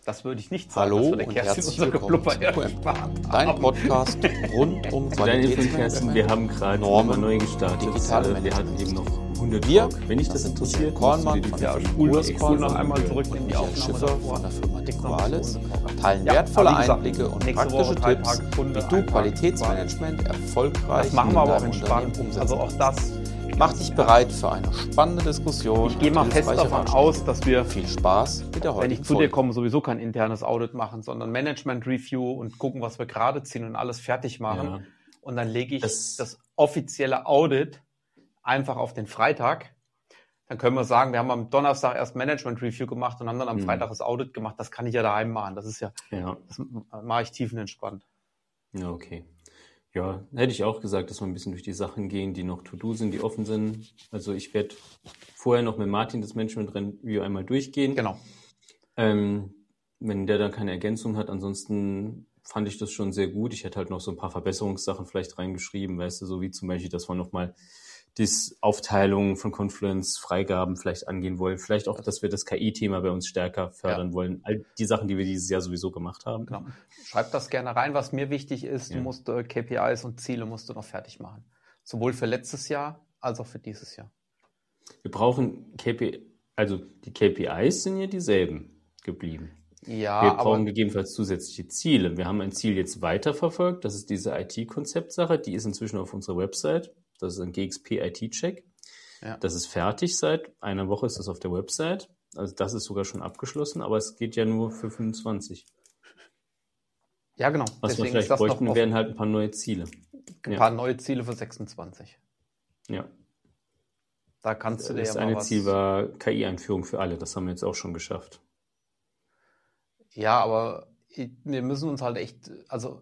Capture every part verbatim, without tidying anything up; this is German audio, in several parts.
Das würde ich nicht sagen, Hallo dass wir der und Kerstin herzlich unsere willkommen Blubber zu erspart Dein haben. Podcast rund um Deine Info, Kerstin, Qualitätsmanagement, wir haben gerade Normen, mal neu gestartet. digitale Äh, Wir hatten eben noch hundert Wir, Talk. Wenn dich das das sind interessiert, Michael Kornmann musst du dir die von Ja, fünf spul, Minuten spul noch extra einmal anhören. zurück in die Michael Aufnahme Schiffer davor. von der Firma Kriegst noch Decoralis unsere Talker. teilen Ja, wertvolle aber wie gesagt, Einblicke und nächste praktische Woche drei Tipps, Tage Kunde, wie du ein Tag Qualitätsmanagement erfolgreich Das machen in wir aber auch deinem entspannt. Unternehmen umsetzen Also auch das. Mach dich bereit für eine spannende Diskussion. Ich gehe mal und fest hilfreiche davon Ratschläge. aus, dass wir, Viel Spaß mit der wenn heutigen ich zu dir Folge. komme, sowieso kein internes Audit machen, sondern Management-Review und gucken, was wir gerade ziehen und alles fertig machen. Ja. Und dann lege ich Das- das offizielle Audit einfach auf den Freitag. Dann können wir sagen, wir haben am Donnerstag erst Management-Review gemacht und haben dann am Mhm. Freitag das Audit gemacht. Das kann ich ja daheim machen. Das ist ja, Ja, das mache ich tiefenentspannt. ja, okay. Ja, hätte ich auch gesagt, dass wir ein bisschen durch die Sachen gehen, die noch to-do sind, die offen sind. Also ich werde vorher noch mit Martin das Management-Review einmal durchgehen. Genau. Ähm, wenn der dann keine Ergänzung hat, ansonsten fand ich das schon sehr gut. Ich hätte halt noch so ein paar Verbesserungssachen vielleicht reingeschrieben, weißt du, so wie zum Beispiel, dass wir nochmal die Aufteilung von Confluence, Freigaben vielleicht angehen wollen. Vielleicht auch, dass wir das K I-Thema bei uns stärker fördern Ja. wollen. All die Sachen, die wir dieses Jahr sowieso gemacht haben. Genau. Schreib das gerne rein. Was mir wichtig ist, Ja. du musst äh, K P Is und Ziele musst du noch fertig machen. Sowohl für letztes Jahr als auch für dieses Jahr. Wir brauchen K P I, also die K P Is sind ja dieselben geblieben. Ja, Wir aber brauchen gegebenenfalls zusätzliche Ziele. Wir haben ein Ziel jetzt weiterverfolgt. Das ist diese I T-Konzeptsache. Die ist inzwischen auf unserer Website. Das ist ein G X P I T-Check. ja. Das ist fertig. Seit einer Woche ist das auf der Website. Also das ist sogar schon abgeschlossen, aber es geht ja nur für fünfundzwanzig. ja, genau. Was Deswegen wir vielleicht ist das bräuchten, noch wären halt ein paar neue Ziele. ein ja. paar neue Ziele für sechsundzwanzig. Ja. Da kannst du dir Das ja mal eine was... Ziel war K I-Einführung für alle. Das haben wir jetzt auch schon geschafft. Ja, aber ich- wir müssen uns halt echt... Also,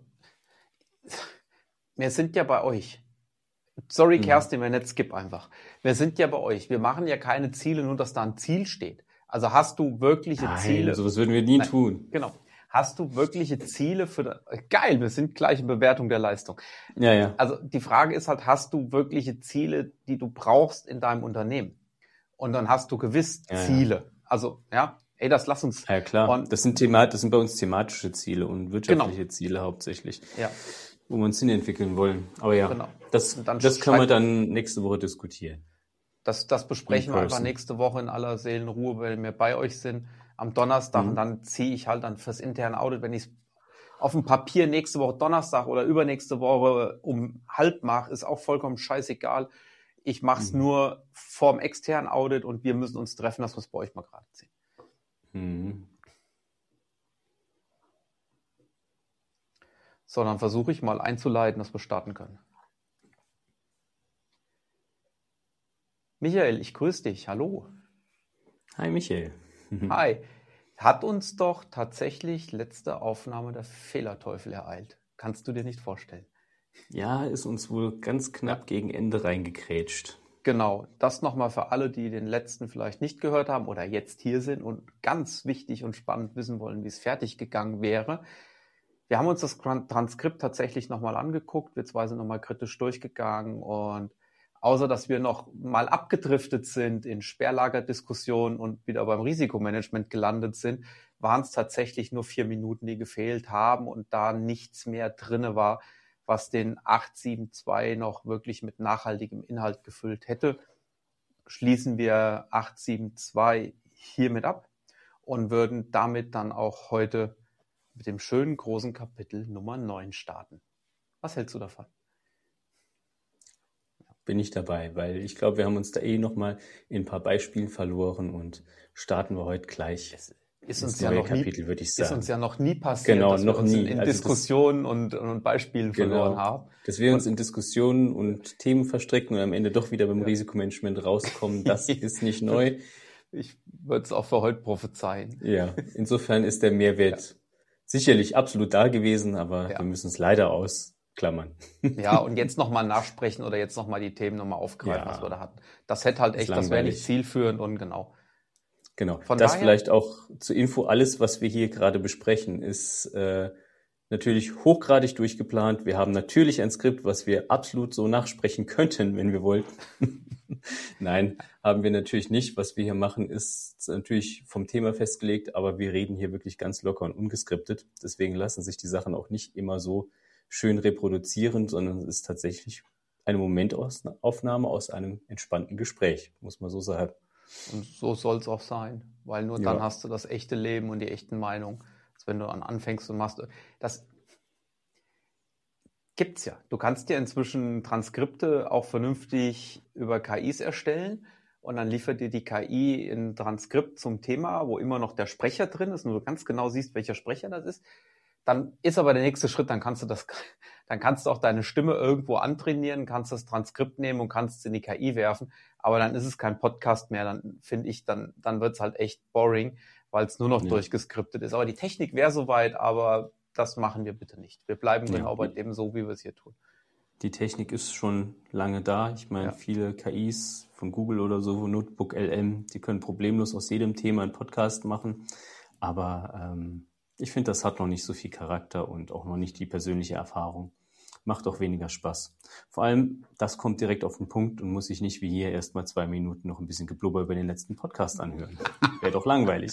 wir sind ja bei euch. Sorry, Mhm. Kerstin, wenn nicht, skip einfach. Wir sind ja bei euch. Wir machen ja keine Ziele, nur dass da ein Ziel steht. Also hast du wirkliche Ziele... Nein, sowas würden wir nie Nein. tun. Genau. Hast du wirkliche Ziele für... de- Geil, wir sind gleich in Bewertung der Leistung. Ja, ja. Also die Frage ist halt, hast du wirkliche Ziele, die du brauchst in deinem Unternehmen? Und dann hast du gewiss Ja, ja. Ziele. Also, ja, ey, das lass uns... Ja, klar. Und- das sind Thema, das sind bei uns thematische Ziele und wirtschaftliche Ziele hauptsächlich, Ja, wo wir uns hinentwickeln wollen. Aber ja, Genau. das, Und dann das können wir schreibt- dann nächste Woche diskutieren. das, das besprechen In wir einfach person. nächste Woche in aller Seelenruhe, wenn wir bei euch sind, am Donnerstag. Mhm. Und dann ziehe ich halt dann fürs interne Audit, wenn ich es auf dem Papier nächste Woche Donnerstag oder übernächste Woche um halb mache, ist auch vollkommen scheißegal. Ich mache es Mhm. nur vorm externen Audit und wir müssen uns treffen, dass wir es bei euch mal gerade ziehen. Mhm. So, dann versuche ich mal einzuleiten, dass wir starten können. Michael, ich grüße dich. Hallo. Hi Michael. Hi. Hat uns doch tatsächlich letzte Aufnahme der Fehlerteufel ereilt. Kannst du dir nicht vorstellen. Ja, ist uns wohl ganz knapp gegen Ende reingekrätscht. Genau, das nochmal für alle, die den letzten vielleicht nicht gehört haben oder jetzt hier sind und ganz wichtig und spannend wissen wollen, wie es fertig gegangen wäre. Wir haben uns das Transkript tatsächlich nochmal angeguckt, wir zwei sind nochmal kritisch durchgegangen und außer dass wir noch mal abgedriftet sind in Sperrlagerdiskussionen und wieder beim Risikomanagement gelandet sind, waren es tatsächlich nur vier Minuten, die gefehlt haben und da nichts mehr drinne war, was den acht sieben zwei noch wirklich mit nachhaltigem Inhalt gefüllt hätte. Schließen wir acht sieben zwei hiermit ab und würden damit dann auch heute mit dem schönen großen Kapitel Nummer neun starten. Was hältst du davon? Bin ich dabei, weil ich glaube, wir haben uns da eh nochmal in ein paar Beispielen verloren und starten wir heute gleich. Ist ins uns, ja neue noch nie, Kapitel, würde ich ist sagen. uns ja noch nie passiert, Genau, dass wir noch uns in, nie. in Also das- Diskussionen und, und Beispielen verloren Genau. haben. Dass wir uns in Diskussionen und Themen verstricken und am Ende doch wieder beim Risikomanagement rauskommen, das ist nicht neu. Ich würde es auch für heute prophezeien. Ja, insofern ist der Mehrwert sicherlich absolut da gewesen, aber Ja. wir müssen es leider ausklammern. Ja, und jetzt nochmal nachsprechen oder jetzt nochmal die Themen nochmal aufgreifen, Ja. was wir da hatten. Das hätte halt Ist echt, das wäre nicht langweilig. zielführend und genau. Genau. Von das daher- vielleicht auch zur Info, alles, was wir hier gerade besprechen, ist äh, natürlich hochgradig durchgeplant. Wir haben natürlich ein Skript, was wir absolut so nachsprechen könnten, wenn wir wollten. Nein, haben wir natürlich nicht. Was wir hier machen, ist natürlich vom Thema festgelegt, aber wir reden hier wirklich ganz locker und ungeskriptet. Deswegen lassen sich die Sachen auch nicht immer so schön reproduzieren, sondern es ist tatsächlich eine Momentaufnahme aus einem entspannten Gespräch, muss man so sagen. Und so soll es auch sein, weil nur dann Ja. hast du das echte Leben und die echten Meinungen. Als wenn du an anfängst und machst, das gibt's ja. Du kannst dir inzwischen Transkripte auch vernünftig über K Is erstellen und dann liefert dir die K I ein Transkript zum Thema, wo immer noch der Sprecher drin ist und du ganz genau siehst, welcher Sprecher das ist. Dann ist aber der nächste Schritt, dann kannst du das, dann kannst du auch deine Stimme irgendwo antrainieren, kannst das Transkript nehmen und kannst es in die K I werfen, aber dann ist es kein Podcast mehr, dann finde ich, dann, dann wird's halt echt boring, weil es nur noch Ja. durchgeskriptet ist. Aber die Technik wäre soweit, aber das machen wir bitte nicht. Wir bleiben Ja. genau bei dem so, wie wir es hier tun. Die Technik ist schon lange da. Ich meine, Ja. viele K Is von Google oder so, Notebook L M, die können problemlos aus jedem Thema einen Podcast machen. Aber ähm, ich finde, das hat noch nicht so viel Charakter und auch noch nicht die persönliche Erfahrung. Macht auch weniger Spaß. Vor allem, das kommt direkt auf den Punkt und muss sich nicht wie hier erst mal zwei Minuten noch ein bisschen Geblubber über den letzten Podcast anhören. Wäre doch langweilig.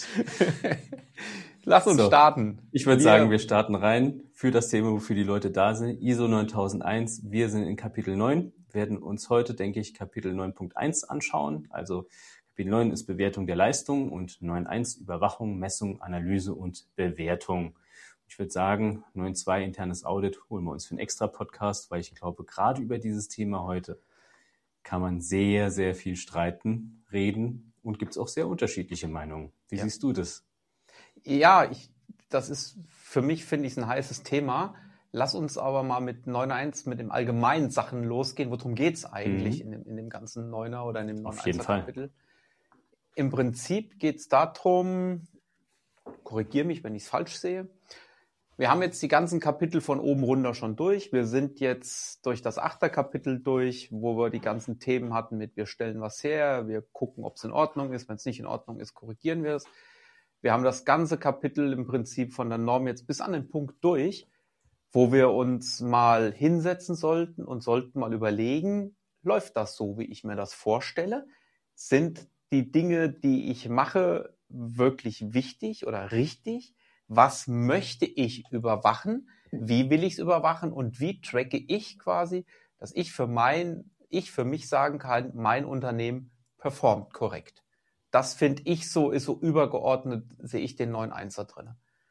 Lass uns So. starten. Ich würde Wir- sagen, wir starten rein für das Thema, wofür die Leute da sind. I S O neuntausendeins. Wir sind in Kapitel neun, werden uns heute, denke ich, Kapitel neun Punkt eins anschauen. Also Kapitel neun ist Bewertung der Leistung und neun Punkt eins Überwachung, Messung, Analyse und Bewertung. Ich würde sagen, neun Punkt zwei internes Audit holen wir uns für einen extra Podcast, weil ich glaube, gerade über dieses Thema heute kann man sehr, sehr viel streiten, reden und gibt es auch sehr unterschiedliche Meinungen. Wie Ja. siehst du das? Ja, ich, das ist für mich, finde ich, ein heißes Thema. Lass uns aber mal mit neun Punkt eins, mit dem allgemeinen Sachen losgehen. Worum geht's eigentlich Mhm. in, dem, in dem ganzen Neuner oder in dem neun Auf Punkt jeden eins Fall. Kapitel? Im Prinzip geht's darum, korrigiere mich, wenn ich es falsch sehe. Wir haben jetzt die ganzen Kapitel von oben runter schon durch. Wir sind jetzt durch das achte Kapitel durch, wo wir die ganzen Themen hatten mit wir stellen was her, wir gucken, ob es in Ordnung ist. Wenn es nicht in Ordnung ist, korrigieren wir es. Wir haben das ganze Kapitel im Prinzip von der Norm jetzt bis an den Punkt durch, wo wir uns mal hinsetzen sollten und sollten mal überlegen, läuft das so, wie ich mir das vorstelle? Sind die Dinge, die ich mache, wirklich wichtig oder richtig? Was möchte ich überwachen? Wie will ich es überwachen? Und wie tracke ich quasi, dass ich für mein, ich für mich sagen kann, mein Unternehmen performt korrekt? Das finde ich so, ist so übergeordnet, sehe ich den neun Punkt eins drin.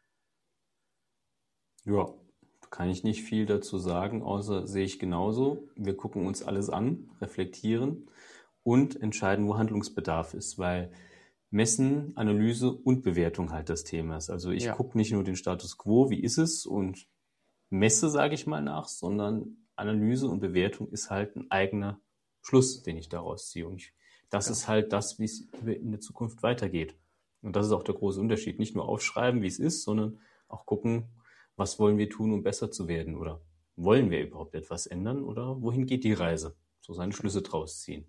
Ja, kann ich nicht viel dazu sagen, außer sehe ich genauso. Wir gucken uns alles an, reflektieren und entscheiden, wo Handlungsbedarf ist, weil Messen, Analyse und Bewertung halt das Thema ist. Also ich Ja. gucke nicht nur den Status quo, wie ist es, und messe, sage ich mal, nach, sondern Analyse und Bewertung ist halt ein eigener Schluss, den ich daraus ziehe. Und ich, das Ja. ist halt das, wie es in der Zukunft weitergeht. Und das ist auch der große Unterschied. Nicht nur aufschreiben, wie es ist, sondern auch gucken, was wollen wir tun, um besser zu werden? Oder wollen wir überhaupt etwas ändern? Oder wohin geht die Reise? So seine Schlüsse draus ziehen.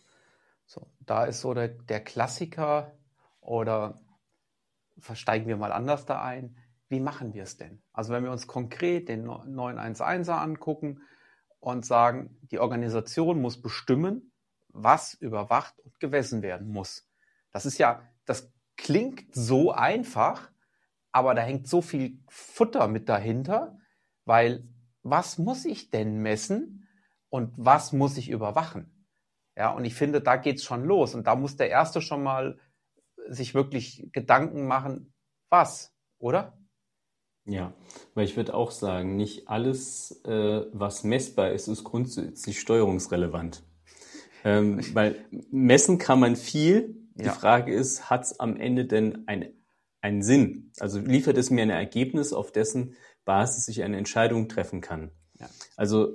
So, da ist so der, der Klassiker, oder versteigen wir mal anders da ein, wie machen wir es denn? Also wenn wir uns konkret den neun Punkt elfer angucken und sagen, die Organisation muss bestimmen, was überwacht und gemessen werden muss. Das ist ja, das klingt so einfach, aber da hängt so viel Futter mit dahinter, weil was muss ich denn messen und was muss ich überwachen? Ja, und ich finde, da geht's schon los. Und da muss der Erste schon mal sich wirklich Gedanken machen, was, oder? Ja, weil ich würde auch sagen, nicht alles, äh, was messbar ist, ist grundsätzlich steuerungsrelevant. Ähm, weil messen kann man viel. Die Ja. Frage ist, hat es am Ende denn ein, einen Sinn? Also liefert es mir ein Ergebnis, auf dessen Basis ich eine Entscheidung treffen kann? Ja. Also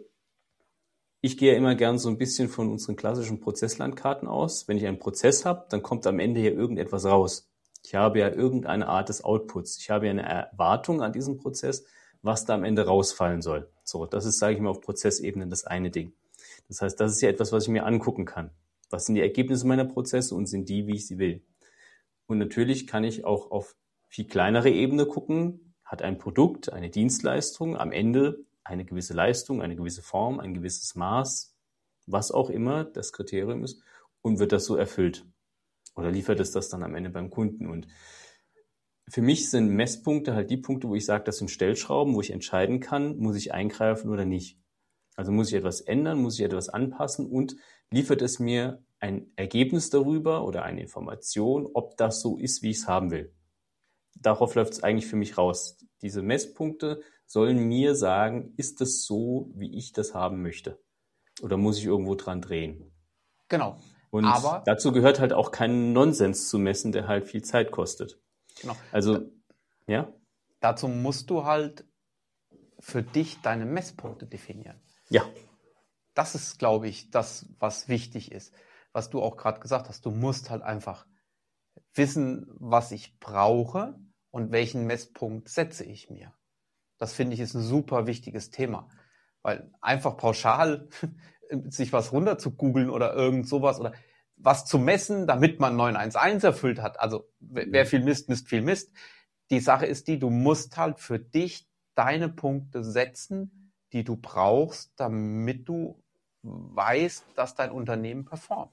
ich gehe ja immer gern so ein bisschen von unseren klassischen Prozesslandkarten aus. Wenn ich einen Prozess habe, dann kommt am Ende ja irgendetwas raus. Ich habe ja irgendeine Art des Outputs. Ich habe ja eine Erwartung an diesen Prozess, was da am Ende rausfallen soll. So, das ist, sage ich mal, auf Prozessebene das eine Ding. Das heißt, das ist ja etwas, was ich mir angucken kann. Was sind die Ergebnisse meiner Prozesse und sind die, wie ich sie will? Und natürlich kann ich auch auf viel kleinere Ebene gucken. hat ein Produkt, eine Dienstleistung, am Ende eine gewisse Leistung, eine gewisse Form, ein gewisses Maß, was auch immer das Kriterium ist, und wird das so erfüllt. Oder liefert es das dann am Ende beim Kunden? Und für mich sind Messpunkte halt die Punkte, wo ich sage, das sind Stellschrauben, wo ich entscheiden kann, muss ich eingreifen oder nicht. Also muss ich etwas ändern, muss ich etwas anpassen und liefert es mir ein Ergebnis darüber oder eine Information, ob das so ist, wie ich es haben will. Darauf läuft es eigentlich für mich raus. Diese Messpunkte sollen mir sagen, ist das so, wie ich das haben möchte? Oder muss ich irgendwo dran drehen? Genau. Und Aber dazu gehört halt auch kein Nonsens zu messen, der halt viel Zeit kostet. genau. Also, ja? Dazu musst du halt für dich deine Messpunkte definieren. Ja. Das ist, glaube ich, das, was wichtig ist. Was du auch gerade gesagt hast, du musst halt einfach wissen, was ich brauche und welchen Messpunkt setze ich mir. Das finde ich ist ein super wichtiges Thema, weil einfach pauschal sich was runter zu googeln oder irgend sowas oder was zu messen, damit man neun eins eins erfüllt hat. Also wer viel misst, misst viel Mist. Die Sache ist die, du musst halt für dich deine Punkte setzen, die du brauchst, damit du weißt, dass dein Unternehmen performt.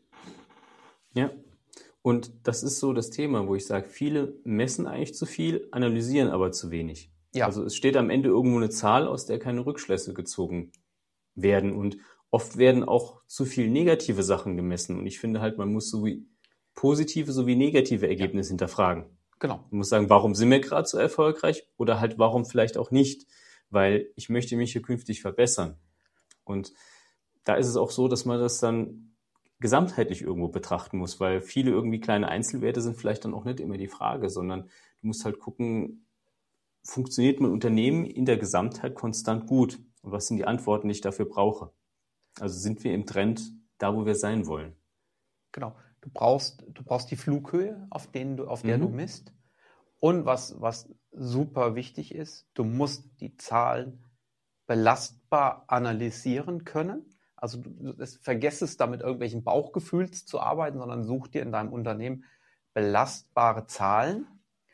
Ja. Und das ist so das Thema, wo ich sage, viele messen eigentlich zu viel, analysieren aber zu wenig. Ja. Also es steht am Ende irgendwo eine Zahl, aus der keine Rückschlüsse gezogen werden. Und oft werden auch zu viel negative Sachen gemessen. Und ich finde halt, man muss sowie positive sowie negative Ergebnisse ja. hinterfragen. Genau. Man muss sagen, warum sind wir gerade so erfolgreich oder halt warum vielleicht auch nicht? Weil ich möchte mich hier künftig verbessern. Und da ist es auch so, dass man das dann gesamtheitlich irgendwo betrachten muss, weil viele irgendwie kleine Einzelwerte sind vielleicht dann auch nicht immer die Frage, sondern du musst halt gucken, funktioniert mein Unternehmen in der Gesamtheit konstant gut? Und was sind die Antworten, die ich dafür brauche? Also sind wir im Trend da, wo wir sein wollen? Genau. Du brauchst, du brauchst die Flughöhe, auf, denen du, auf der Mhm. du misst. Und was, was super wichtig ist, du musst die Zahlen belastbar analysieren können. Also du, du vergesst es, da mit irgendwelchen Bauchgefühls zu arbeiten, sondern such dir in deinem Unternehmen belastbare Zahlen.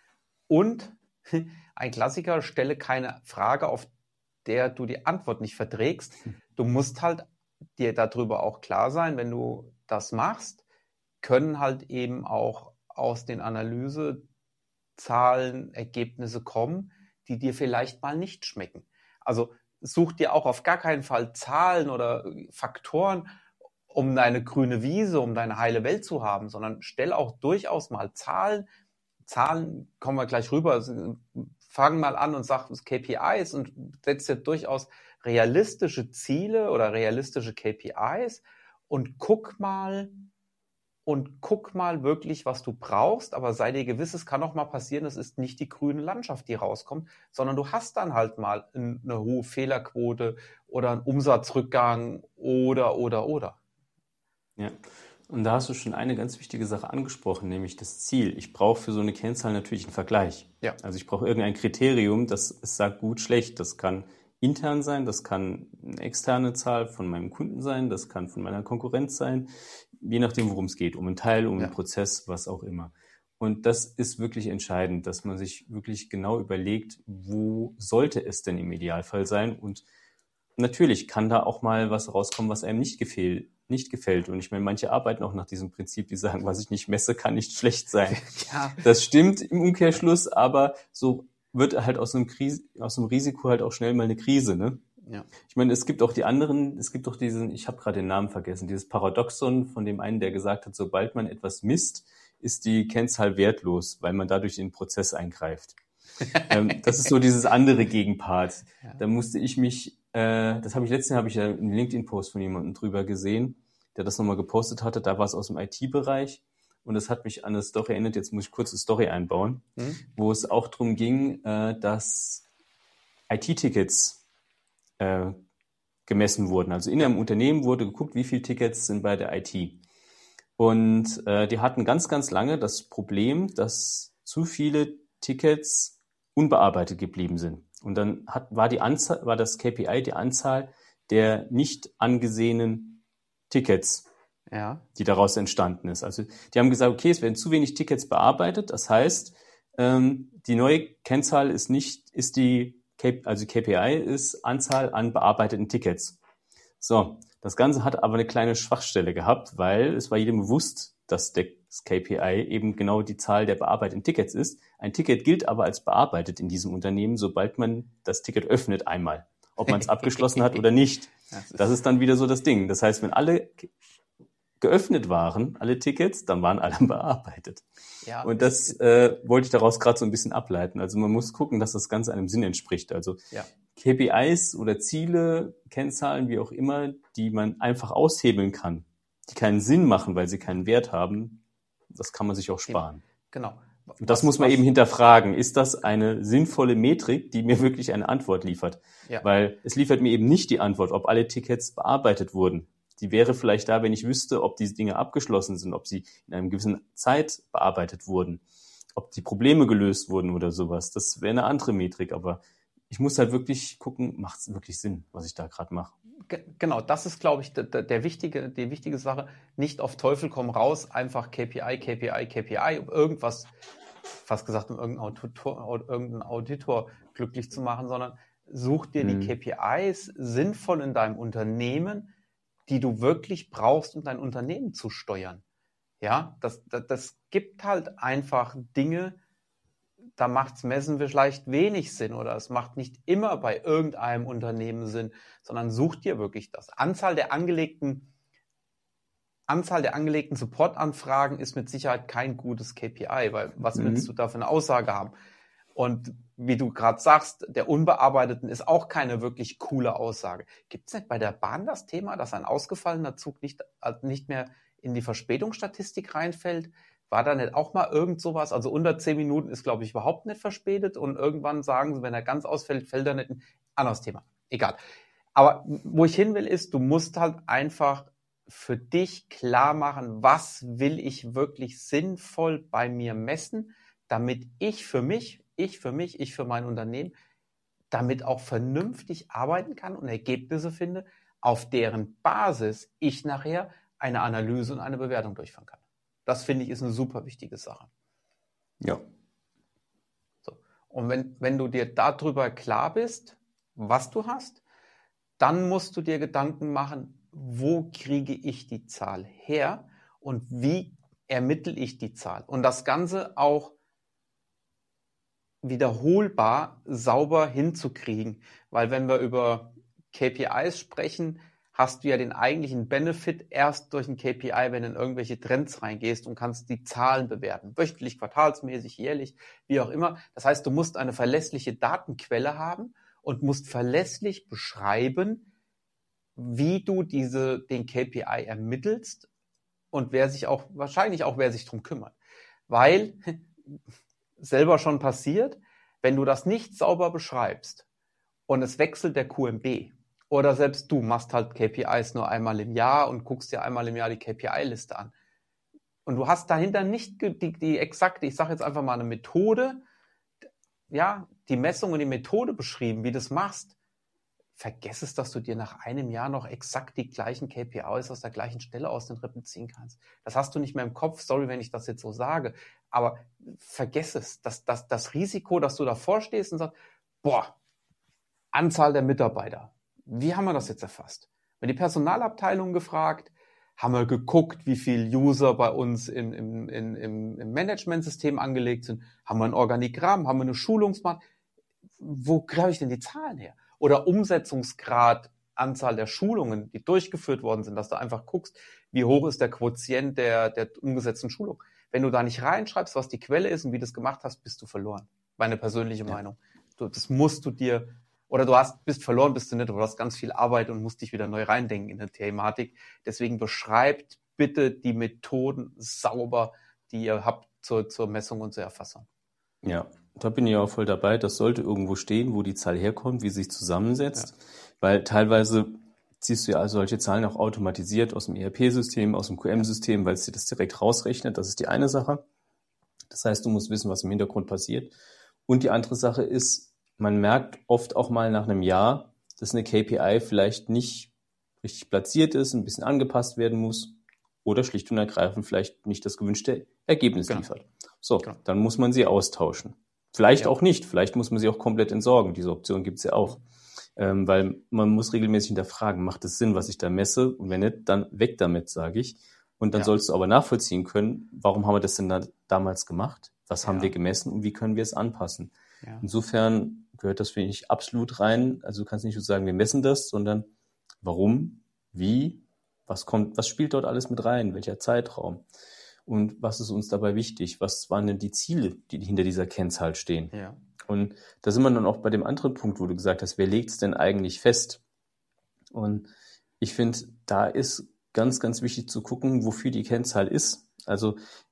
Und ein Klassiker, stelle keine Frage, auf der du die Antwort nicht verträgst. Du musst halt dir darüber auch klar sein, wenn du das machst, können halt eben auch aus den Analysezahlen Ergebnisse kommen, die dir vielleicht mal nicht schmecken. Also such dir auch auf gar keinen Fall Zahlen oder Faktoren, um deine grüne Wiese, um deine heile Welt zu haben, sondern stell auch durchaus mal Zahlen. Zahlen, kommen wir gleich rüber, fang mal an und sag K P Is und setz dir durchaus realistische Ziele oder realistische K P Is und guck mal, und guck mal wirklich, was du brauchst, aber sei dir gewiss, es kann auch mal passieren, es ist nicht die grüne Landschaft, die rauskommt, sondern du hast dann halt mal eine hohe Fehlerquote oder einen Umsatzrückgang oder, oder, oder. Ja, und da hast du schon eine ganz wichtige Sache angesprochen, nämlich das Ziel. Ich brauche für so eine Kennzahl natürlich einen Vergleich. Ja. Also ich brauche irgendein Kriterium, das es sagt gut, schlecht. Das kann intern sein, das kann eine externe Zahl von meinem Kunden sein, das kann von meiner Konkurrenz sein, je nachdem, worum es geht, um einen Teil, um einen ja. Prozess, was auch immer. Und das ist wirklich entscheidend, dass man sich wirklich genau überlegt, wo sollte es denn im Idealfall sein? Und natürlich kann da auch mal was rauskommen, was einem nicht gefällt. nicht gefällt. Und ich meine, manche arbeiten auch nach diesem Prinzip, die sagen, was ich nicht messe, kann nicht schlecht sein. Ja. Das stimmt im Umkehrschluss, aber so wird halt aus einem, Krise, aus einem Risiko halt auch schnell mal eine Krise, ne? Ja. Ich meine, es gibt auch die anderen, es gibt auch diesen, ich habe gerade den Namen vergessen, dieses Paradoxon von dem einen, der gesagt hat, sobald man etwas misst, ist die Kennzahl wertlos, weil man dadurch in den Prozess eingreift. ähm, das ist so dieses andere Gegenpart. Ja. Da musste ich mich, äh, das habe ich letztens, habe ich ja einen LinkedIn-Post von jemandem drüber gesehen, der das nochmal gepostet hatte, da war es aus dem I T-Bereich und das hat mich an eine Story erinnert, jetzt muss ich kurz eine Story einbauen, mhm. wo es auch darum ging, äh, dass I T-Tickets äh, gemessen wurden. Also in einem Unternehmen wurde geguckt, wie viele Tickets sind bei der I T. Und äh, die hatten ganz, ganz lange das Problem, dass zu viele Tickets unbearbeitet geblieben sind. Und dann hat, war die Anzahl, war das K P I die Anzahl der nicht angesehenen Tickets, ja. die daraus entstanden ist. Also die haben gesagt, okay, es werden zu wenig Tickets bearbeitet. Das heißt, ähm, die neue Kennzahl ist nicht, ist die, K- also K P I ist Anzahl an bearbeiteten Tickets. So, das Ganze hat aber eine kleine Schwachstelle gehabt, weil es war jedem bewusst, dass das K P I eben genau die Zahl der bearbeiteten Tickets ist. Ein Ticket gilt aber als bearbeitet in diesem Unternehmen, sobald man das Ticket öffnet einmal. Ob man es abgeschlossen hat oder nicht. Das ist, Das ist dann wieder so das Ding. Das heißt, wenn alle geöffnet waren, alle Tickets, dann waren alle bearbeitet. ja, Und das äh, wollte ich daraus gerade so ein bisschen ableiten. Also man muss gucken, dass das Ganze einem Sinn entspricht. Also ja. K P Is oder Ziele, Kennzahlen, wie auch immer, die man einfach aushebeln kann, die keinen Sinn machen, weil sie keinen Wert haben, das kann man sich auch sparen. Genau. Und das was, muss man was, eben hinterfragen. Ist das eine sinnvolle Metrik, die mir wirklich eine Antwort liefert? Ja. Weil es liefert mir eben nicht die Antwort, ob alle Tickets bearbeitet wurden. Die wäre vielleicht da, wenn ich wüsste, ob diese Dinge abgeschlossen sind, ob sie in einer gewissen Zeit bearbeitet wurden, ob die Probleme gelöst wurden oder sowas. Das wäre eine andere Metrik, aber ich muss halt wirklich gucken, macht es wirklich Sinn, was ich da gerade mache. Genau, das ist, glaube ich, der, der wichtige, die wichtige Sache. Nicht auf Teufel komm raus, einfach K P I, K P I, K P I, um irgendwas, fast gesagt, um irgendeinen Auditor, irgendeinen Auditor glücklich zu machen, sondern such dir Mhm. die K P Is sinnvoll in deinem Unternehmen, die du wirklich brauchst, um dein Unternehmen zu steuern. Ja, das, das, das gibt halt einfach Dinge, da macht's Messen vielleicht wenig Sinn oder es macht nicht immer bei irgendeinem Unternehmen Sinn, sondern such dir wirklich das. Anzahl der angelegten, Anzahl der angelegten Supportanfragen ist mit Sicherheit kein gutes K P I, weil was Mhm. willst du da für eine Aussage haben? Und wie du gerade sagst, der Unbearbeiteten ist auch keine wirklich coole Aussage. Gibt es nicht bei der Bahn das Thema, dass ein ausgefallener Zug nicht, nicht mehr in die Verspätungsstatistik reinfällt? War da nicht auch mal irgend sowas? Also unter zehn Minuten ist, glaube ich, überhaupt nicht verspätet und irgendwann sagen sie, wenn er ganz ausfällt, fällt er nicht in. Anderes Thema. Egal. Aber wo ich hin will, ist, du musst halt einfach für dich klar machen, was will ich wirklich sinnvoll bei mir messen, damit ich für mich, ich für mich, ich für mein Unternehmen, damit auch vernünftig arbeiten kann und Ergebnisse finde, auf deren Basis ich nachher eine Analyse und eine Bewertung durchführen kann. Das finde ich ist eine super wichtige Sache. Ja. So. Und wenn, wenn du dir darüber klar bist, was du hast, dann musst du dir Gedanken machen, wo kriege ich die Zahl her und wie ermittle ich die Zahl. Und das Ganze auch wiederholbar sauber hinzukriegen. Weil wenn wir über K P Is sprechen, hast du ja den eigentlichen Benefit erst durch ein K P I, wenn du in irgendwelche Trends reingehst und kannst die Zahlen bewerten. Wöchentlich, quartalsmäßig, jährlich, wie auch immer. Das heißt, du musst eine verlässliche Datenquelle haben und musst verlässlich beschreiben, wie du diese, den K P I ermittelst und wer sich auch, wahrscheinlich auch wer sich drum kümmert. Weil, selber schon passiert, wenn du das nicht sauber beschreibst und es wechselt der Q M B oder selbst du machst halt K P Is nur einmal im Jahr und guckst dir einmal im Jahr die K P I-Liste an und du hast dahinter nicht die, die exakte, ich sage jetzt einfach mal eine Methode, ja, die Messung und die Methode beschrieben, wie du das machst, vergiss es, dass du dir nach einem Jahr noch exakt die gleichen K P Is aus der gleichen Stelle aus den Rippen ziehen kannst. Das hast du nicht mehr im Kopf, sorry, wenn ich das jetzt so sage, aber vergiss es. Das, das, das Risiko, dass du davor stehst und sagst, boah, Anzahl der Mitarbeiter, wie haben wir das jetzt erfasst? Wenn die Personalabteilung gefragt, haben wir geguckt, wie viele User bei uns im, im, im, im Managementsystem angelegt sind, haben wir ein Organigramm, haben wir eine Schulungsmappe, wo greife ich denn die Zahlen her? Oder Umsetzungsgrad, Anzahl der Schulungen, die durchgeführt worden sind, dass du einfach guckst, wie hoch ist der Quotient der, der umgesetzten Schulung. Wenn du da nicht reinschreibst, was die Quelle ist und wie du es gemacht hast, bist du verloren. Meine persönliche ja. Meinung. Du, das musst du dir, oder du hast, bist verloren, bist du nicht, du hast ganz viel Arbeit und musst dich wieder neu reindenken in die Thematik. Deswegen beschreibt bitte die Methoden sauber, die ihr habt zur, zur Messung und zur Erfassung. Ja. Da bin ich auch voll dabei. Das sollte irgendwo stehen, wo die Zahl herkommt, wie sie sich zusammensetzt. Ja. Weil teilweise ziehst du ja also solche Zahlen auch automatisiert aus dem E R P-System, aus dem Q M-System, weil es dir das direkt rausrechnet. Das ist die eine Sache. Das heißt, du musst wissen, was im Hintergrund passiert. Und die andere Sache ist, man merkt oft auch mal nach einem Jahr, dass eine K P I vielleicht nicht richtig platziert ist, ein bisschen angepasst werden muss oder schlicht und ergreifend vielleicht nicht das gewünschte Ergebnis genau. liefert. So, Genau. dann muss man sie austauschen. Vielleicht Ja. auch nicht, vielleicht muss man sie auch komplett entsorgen. Diese Option gibt es ja auch. Ähm, weil man muss regelmäßig hinterfragen, macht es Sinn, was ich da messe? Und wenn nicht, dann weg damit, sage ich. Und dann Ja. sollst du aber nachvollziehen können, warum haben wir das denn da damals gemacht? Was Ja. haben wir gemessen und wie können wir es anpassen? Ja. Insofern gehört das, finde ich, absolut rein. Also du kannst nicht nur sagen, wir messen das, sondern warum, wie, was kommt, was spielt dort alles mit rein, welcher Zeitraum und was ist uns dabei wichtig? Was waren denn die Ziele, die hinter dieser Kennzahl stehen? Ja. Und da sind wir dann auch bei dem anderen Punkt, wo du gesagt hast, wer legt es denn eigentlich fest? Und ich finde, da ist ganz, ganz wichtig zu gucken, wofür die Kennzahl ist. Also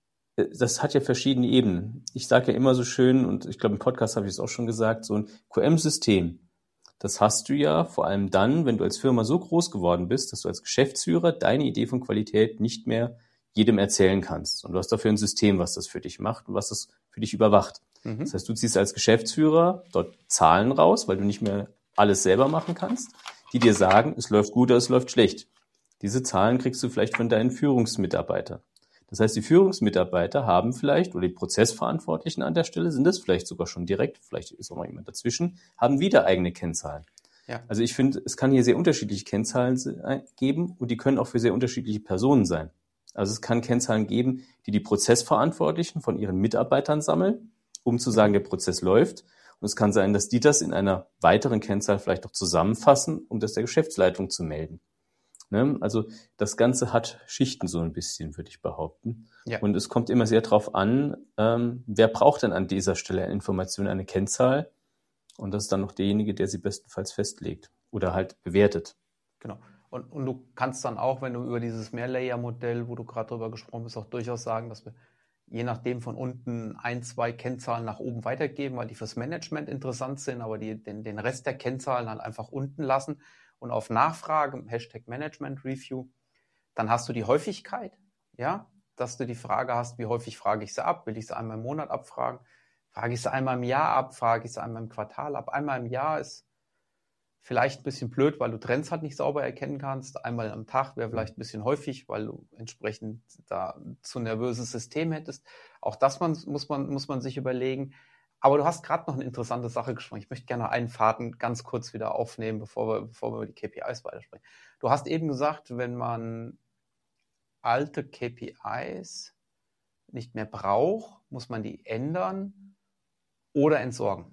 das hat ja verschiedene Ebenen. Ich sage ja immer so schön, und ich glaube im Podcast habe ich es auch schon gesagt, so ein Q M-System, das hast du ja vor allem dann, wenn du als Firma so groß geworden bist, dass du als Geschäftsführer deine Idee von Qualität nicht mehr jedem erzählen kannst. Und du hast dafür ein System, was das für dich macht und was das für dich überwacht. Mhm. Das heißt, du ziehst als Geschäftsführer dort Zahlen raus, weil du nicht mehr alles selber machen kannst, die dir sagen, es läuft gut oder es läuft schlecht. Diese Zahlen kriegst du vielleicht von deinen Führungsmitarbeitern. Das heißt, die Führungsmitarbeiter haben vielleicht, oder die Prozessverantwortlichen an der Stelle, sind das vielleicht sogar schon direkt, vielleicht ist auch mal jemand dazwischen, haben wieder eigene Kennzahlen. Ja. Also ich finde, es kann hier sehr unterschiedliche Kennzahlen geben und die können auch für sehr unterschiedliche Personen sein. Also es kann Kennzahlen geben, die die Prozessverantwortlichen von ihren Mitarbeitern sammeln, um zu sagen, der Prozess läuft. Und es kann sein, dass die das in einer weiteren Kennzahl vielleicht auch zusammenfassen, um das der Geschäftsleitung zu melden. Ne? Also das Ganze hat Schichten so ein bisschen, würde ich behaupten. Ja. Und es kommt immer sehr darauf an, ähm, wer braucht denn an dieser Stelle eine Information, eine Kennzahl? Und das ist dann noch derjenige, der sie bestenfalls festlegt oder halt bewertet. Genau. Und, und du kannst dann auch, wenn du über dieses Mehrlayer-Modell, wo du gerade drüber gesprochen bist, auch durchaus sagen, dass wir je nachdem von unten ein, zwei Kennzahlen nach oben weitergeben, weil die fürs Management interessant sind, aber die, den, den Rest der Kennzahlen halt einfach unten lassen und auf Nachfrage, Hashtag Management Review, dann hast du die Häufigkeit, ja, dass du die Frage hast, wie häufig frage ich sie ab? Will ich sie einmal im Monat abfragen? Frage ich sie einmal im Jahr ab? Frage ich sie einmal im Quartal ab? Einmal im Jahr ist vielleicht ein bisschen blöd, weil du Trends halt nicht sauber erkennen kannst. Einmal am Tag wäre vielleicht ein bisschen häufig, weil du entsprechend da zu nervöses System hättest. Auch das man, muss man, muss man sich überlegen. Aber du hast gerade noch eine interessante Sache gesprochen. Ich möchte gerne einen Faden ganz kurz wieder aufnehmen, bevor wir, bevor wir über die K P Is weitersprechen. Du hast eben gesagt, wenn man alte K P Is nicht mehr braucht, muss man die ändern oder entsorgen.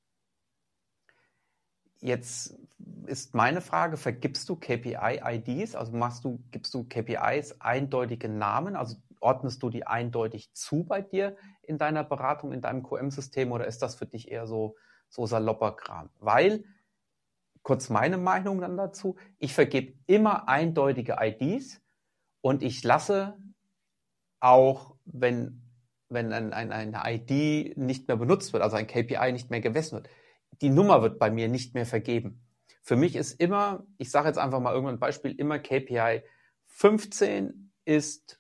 Jetzt ist meine Frage, vergibst du K P I-I Ds, also machst du, gibst du K P Is eindeutige Namen, also ordnest du die eindeutig zu bei dir in deiner Beratung, in deinem Q M-System oder ist das für dich eher so, so salopper Kram? Weil, kurz meine Meinung dann dazu, ich vergebe immer eindeutige I Ds und ich lasse auch, wenn, wenn ein, ein, eine I D nicht mehr benutzt wird, also ein K P I nicht mehr gemessen wird, die Nummer wird bei mir nicht mehr vergeben. Für mich ist immer, ich sage jetzt einfach mal irgendein Beispiel, immer K P I fünfzehn ist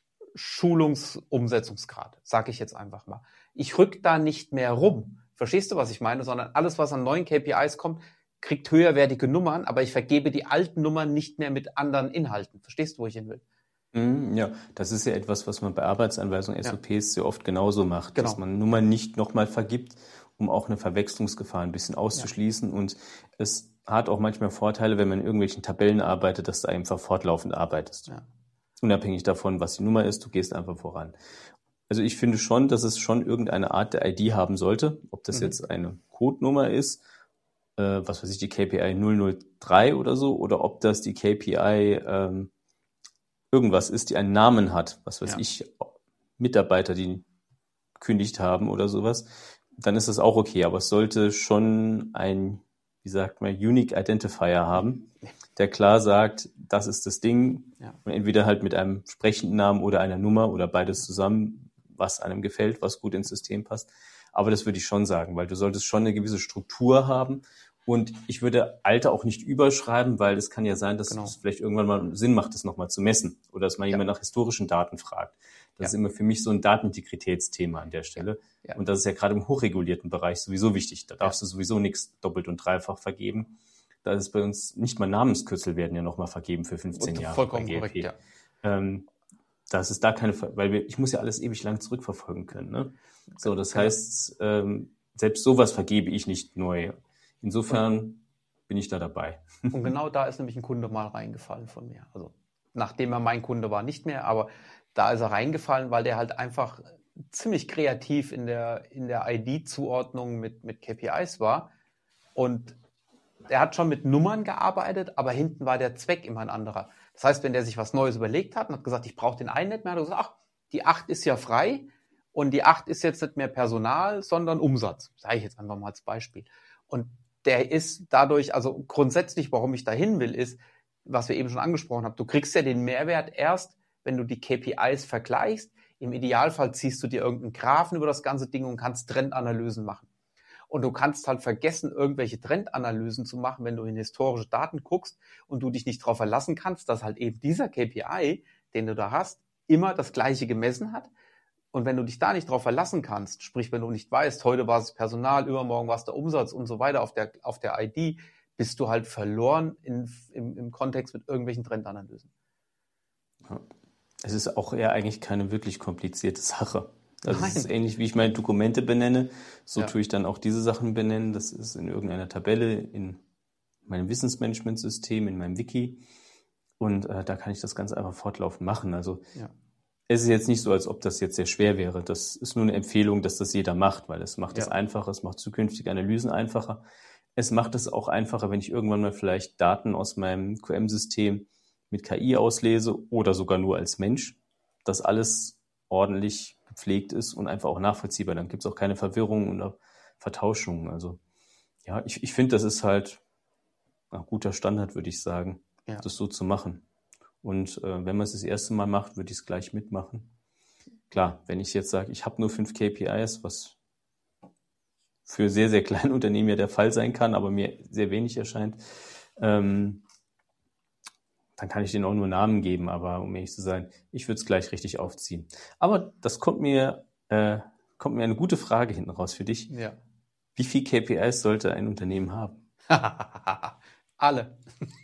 Schulungsumsetzungsgrad, sage ich jetzt einfach mal. Ich rück da nicht mehr rum. Verstehst du, was ich meine? Sondern alles, was an neuen K P Is kommt, kriegt höherwertige Nummern, aber ich vergebe die alten Nummern nicht mehr mit anderen Inhalten. Verstehst du, wo ich hin will? Ja, das ist ja etwas, was man bei Arbeitsanweisungen, S O Ps ja. sehr oft genauso macht, genau. dass man Nummern nicht nochmal vergibt, um auch eine Verwechslungsgefahr ein bisschen auszuschließen. Ja. Und es hat auch manchmal Vorteile, wenn man in irgendwelchen Tabellen arbeitet, dass du einfach fortlaufend arbeitest. Ja. Unabhängig davon, was die Nummer ist, du gehst einfach voran. Also ich finde schon, dass es schon irgendeine Art der I D haben sollte, ob das mhm. jetzt eine Codenummer ist, äh, was weiß ich, die K P I null null drei oder so, oder ob das die K P I ähm, irgendwas ist, die einen Namen hat, was weiß ja. ich, Mitarbeiter, die gekündigt haben oder sowas, dann ist das auch okay. Aber es sollte schon ein, wie sagt man, Unique Identifier haben, der klar sagt, das ist das Ding. Ja. Und entweder halt mit einem sprechenden Namen oder einer Nummer oder beides zusammen, was einem gefällt, was gut ins System passt. Aber das würde ich schon sagen, weil du solltest schon eine gewisse Struktur haben. Und ich würde Alter auch nicht überschreiben, weil es kann ja sein, dass genau. es vielleicht irgendwann mal Sinn macht, das nochmal zu messen oder dass mal ja. jemand nach historischen Daten fragt. Das ja. ist immer für mich so ein Datenintegritätsthema an der Stelle. Ja. Und das ist ja gerade im hochregulierten Bereich sowieso wichtig. Da darfst ja. du sowieso nichts doppelt und dreifach vergeben. Da ist bei uns nicht mal Namenskürzel werden ja nochmal vergeben für fünfzehn Jahre. Vollkommen korrekt, ja. Ähm, das ist da keine, weil wir, ich muss ja alles ewig lang zurückverfolgen können. Ne? So, das heißt, ähm, selbst sowas vergebe ich nicht neu. Insofern und, bin ich da dabei. Und genau da ist nämlich ein Kunde mal reingefallen von mir. Also nachdem er mein Kunde war, nicht mehr, aber da ist er reingefallen, weil der halt einfach ziemlich kreativ in der, in der I D-Zuordnung mit, mit K P Is war. Und er hat schon mit Nummern gearbeitet, aber hinten war der Zweck immer ein anderer. Das heißt, wenn der sich was Neues überlegt hat und hat gesagt, ich brauche den einen nicht mehr, hat er gesagt, ach, die acht ist ja frei und die acht ist jetzt nicht mehr Personal, sondern Umsatz. Sage ich jetzt einfach mal als Beispiel. Und der ist dadurch, also grundsätzlich, warum ich dahin will, ist, was wir eben schon angesprochen haben, du kriegst ja den Mehrwert erst, wenn du die K P Is vergleichst. Im Idealfall ziehst du dir irgendeinen Graphen über das ganze Ding und kannst Trendanalysen machen. Und du kannst halt vergessen, irgendwelche Trendanalysen zu machen, wenn du in historische Daten guckst und du dich nicht darauf verlassen kannst, dass halt eben dieser K P I, den du da hast, immer das Gleiche gemessen hat. Und wenn du dich da nicht darauf verlassen kannst, sprich, wenn du nicht weißt, heute war es Personal, übermorgen war es der Umsatz und so weiter auf der, auf der I D, bist du halt verloren in, im, im Kontext mit irgendwelchen Trendanalysen. Ja. Es ist auch eher eigentlich keine wirklich komplizierte Sache. Also es ist ähnlich, wie ich meine Dokumente benenne, so ja. tue ich dann auch diese Sachen benennen. Das ist in irgendeiner Tabelle, in meinem Wissensmanagementsystem, in meinem Wiki. Und äh, da kann ich das ganz einfach fortlaufend machen. Also ja. es ist jetzt nicht so, als ob das jetzt sehr schwer wäre. Das ist nur eine Empfehlung, dass das jeder macht, weil es macht es ja. einfacher, es macht zukünftige Analysen einfacher. Es macht es auch einfacher, wenn ich irgendwann mal vielleicht Daten aus meinem Q M-System mit K I auslese oder sogar nur als Mensch, dass alles ordentlich gepflegt ist und einfach auch nachvollziehbar. Dann gibt es auch keine Verwirrung oder Vertauschungen. Also ja, ich, ich finde, das ist halt ein guter Standard, würde ich sagen, ja. das so zu machen. Und äh, wenn man es das erste Mal macht, würde ich es gleich mitmachen. Klar, wenn ich jetzt sage, ich habe nur fünf K P Is, was für sehr, sehr kleine Unternehmen ja der Fall sein kann, aber mir sehr wenig erscheint, ähm, dann kann ich denen auch nur Namen geben, aber um ehrlich zu sein, ich würde es gleich richtig aufziehen. Aber das kommt mir, äh, kommt mir eine gute Frage hinten raus für dich. Ja. Wie viel K P Is sollte ein Unternehmen haben? Alle.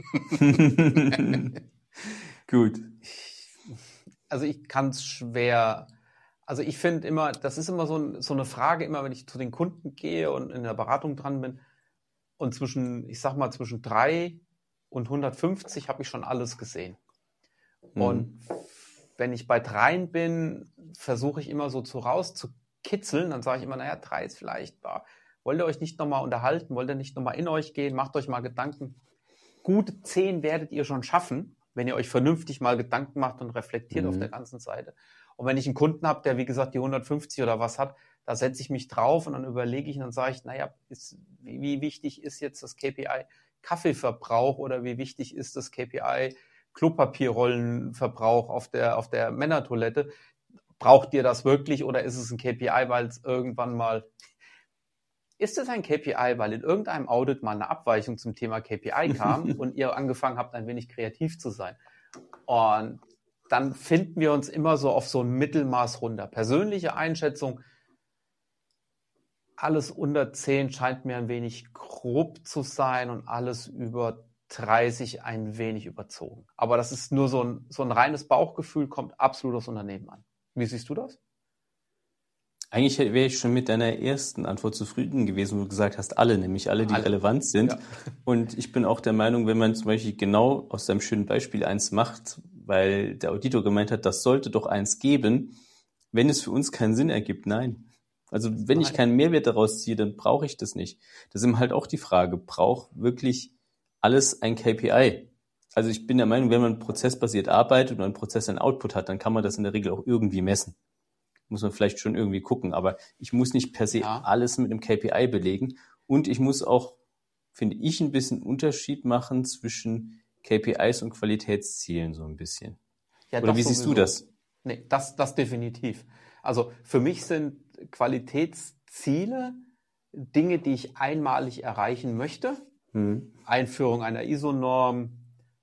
Gut. Also ich kann es schwer, also ich finde immer, das ist immer so, ein, so eine Frage, immer wenn ich zu den Kunden gehe und in der Beratung dran bin und zwischen, ich sag mal, zwischen drei und hundertfünfzig habe ich schon alles gesehen. Mhm. Und wenn ich bei dreien bin, versuche ich immer so zu rauszukitzeln. Dann sage ich immer, naja, drei ist vielleicht, boah, wollt ihr euch nicht nochmal unterhalten? Wollt ihr nicht nochmal in euch gehen? Macht euch mal Gedanken. Gute zehn werdet ihr schon schaffen, wenn ihr euch vernünftig mal Gedanken macht und reflektiert mhm. auf der ganzen Seite. Und wenn ich einen Kunden habe, der, wie gesagt, die hundertfünfzig oder was hat, da setze ich mich drauf und dann überlege ich und dann sage ich, naja, ist, wie, wie wichtig ist jetzt das K P I Kaffeeverbrauch oder wie wichtig ist das K P I Klopapierrollenverbrauch auf der, auf der Männertoilette? Braucht ihr das wirklich oder ist es ein K P I, weil es irgendwann mal... Ist es ein K P I, weil in irgendeinem Audit mal eine Abweichung zum Thema K P I kam und ihr angefangen habt, ein wenig kreativ zu sein? Und dann finden wir uns immer so auf so ein Mittelmaß runter. Persönliche Einschätzung, alles unter zehn scheint mir ein wenig grob zu sein und alles über dreißig ein wenig überzogen. Aber das ist nur so ein, so ein reines Bauchgefühl, kommt absolut aufs Unternehmen an. Wie siehst du das? Eigentlich wäre ich schon mit deiner ersten Antwort zufrieden gewesen, wo du gesagt hast, alle, nämlich alle, die alle. relevant sind. Ja. Und ich bin auch der Meinung, wenn man zum Beispiel genau aus deinem schönen Beispiel eins macht, weil der Auditor gemeint hat, das sollte doch eins geben, wenn es für uns keinen Sinn ergibt, nein. Also wenn nein. ich keinen Mehrwert daraus ziehe, dann brauche ich das nicht. Das ist eben halt auch die Frage, braucht wirklich alles ein K P I? Also ich bin der Meinung, wenn man prozessbasiert arbeitet und ein Prozess einen Output hat, dann kann man das in der Regel auch irgendwie messen. Muss man vielleicht schon irgendwie gucken, aber ich muss nicht per se ja. alles mit einem K P I belegen und ich muss auch, finde ich, ein bisschen Unterschied machen zwischen K P Is und Qualitätszielen so ein bisschen. Ja, oder wie sowieso. Siehst du das? Nee, das, das definitiv. Also für mich sind Qualitätsziele Dinge, die ich einmalig erreichen möchte. Hm. Einführung einer I S O-Norm,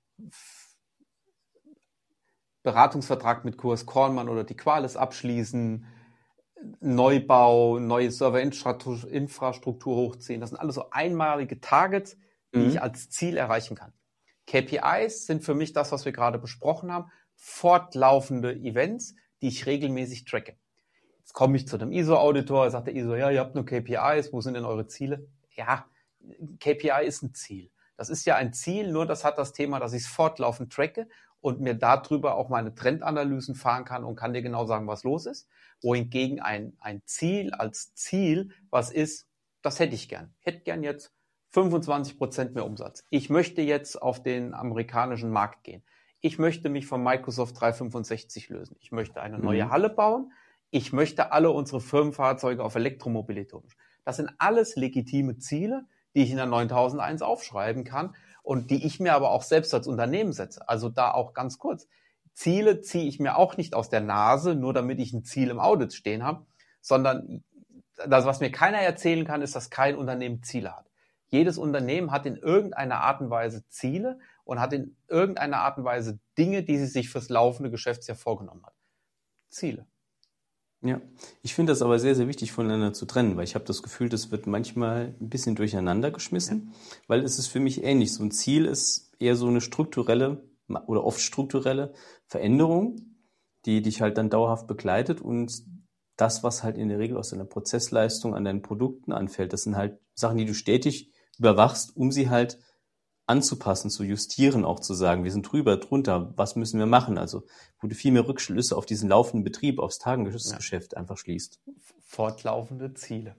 Beratungsvertrag mit Q S Kornmann oder die Qualis abschließen, Neubau, neue Serverinfrastruktur hochziehen. Das sind alles so einmalige Targets, die mhm. ich als Ziel erreichen kann. K P Is sind für mich das, was wir gerade besprochen haben, fortlaufende Events, die ich regelmäßig tracke. Jetzt komme ich zu dem I S O-Auditor, sagt der I S O, ja, ihr habt nur K P Is, wo sind denn eure Ziele? Ja, K P I ist ein Ziel. Das ist ja ein Ziel, nur das hat das Thema, dass ich es fortlaufend tracke und mir darüber auch meine Trendanalysen fahren kann und kann dir genau sagen, was los ist. Wohingegen ein, ein Ziel als Ziel, was ist, das hätte ich gern. Ich hätte gern jetzt fünfundzwanzig Prozent mehr Umsatz. Ich möchte jetzt auf den amerikanischen Markt gehen. Ich möchte mich von Microsoft dreihundertfünfundsechzig lösen. Ich möchte eine neue mhm. Halle bauen. Ich möchte alle unsere Firmenfahrzeuge auf Elektromobilität umstellen. Das sind alles legitime Ziele, die ich in der neuntausend aufschreiben kann und die ich mir aber auch selbst als Unternehmen setze. Also da auch ganz kurz. Ziele ziehe ich mir auch nicht aus der Nase, nur damit ich ein Ziel im Audit stehen habe, sondern das, was mir keiner erzählen kann, ist, dass kein Unternehmen Ziele hat. Jedes Unternehmen hat in irgendeiner Art und Weise Ziele und hat in irgendeiner Art und Weise Dinge, die sie sich fürs laufende Geschäftsjahr vorgenommen hat. Ziele. Ja, ich finde das aber sehr, sehr wichtig voneinander zu trennen, weil ich habe das Gefühl, das wird manchmal ein bisschen durcheinander geschmissen, ja. Weil es ist für mich ähnlich. So ein Ziel ist eher so eine strukturelle oder oft strukturelle Veränderung, die dich halt dann dauerhaft begleitet und das, was halt in der Regel aus deiner Prozessleistung an deinen Produkten anfällt, das sind halt Sachen, die du stetig überwachst, um sie halt anzupassen, zu justieren, auch zu sagen, wir sind drüber, drunter, was müssen wir machen? Also, wo du viel mehr Rückschlüsse auf diesen laufenden Betrieb, aufs Tagesgeschäft ja. einfach schließt. Fortlaufende Ziele.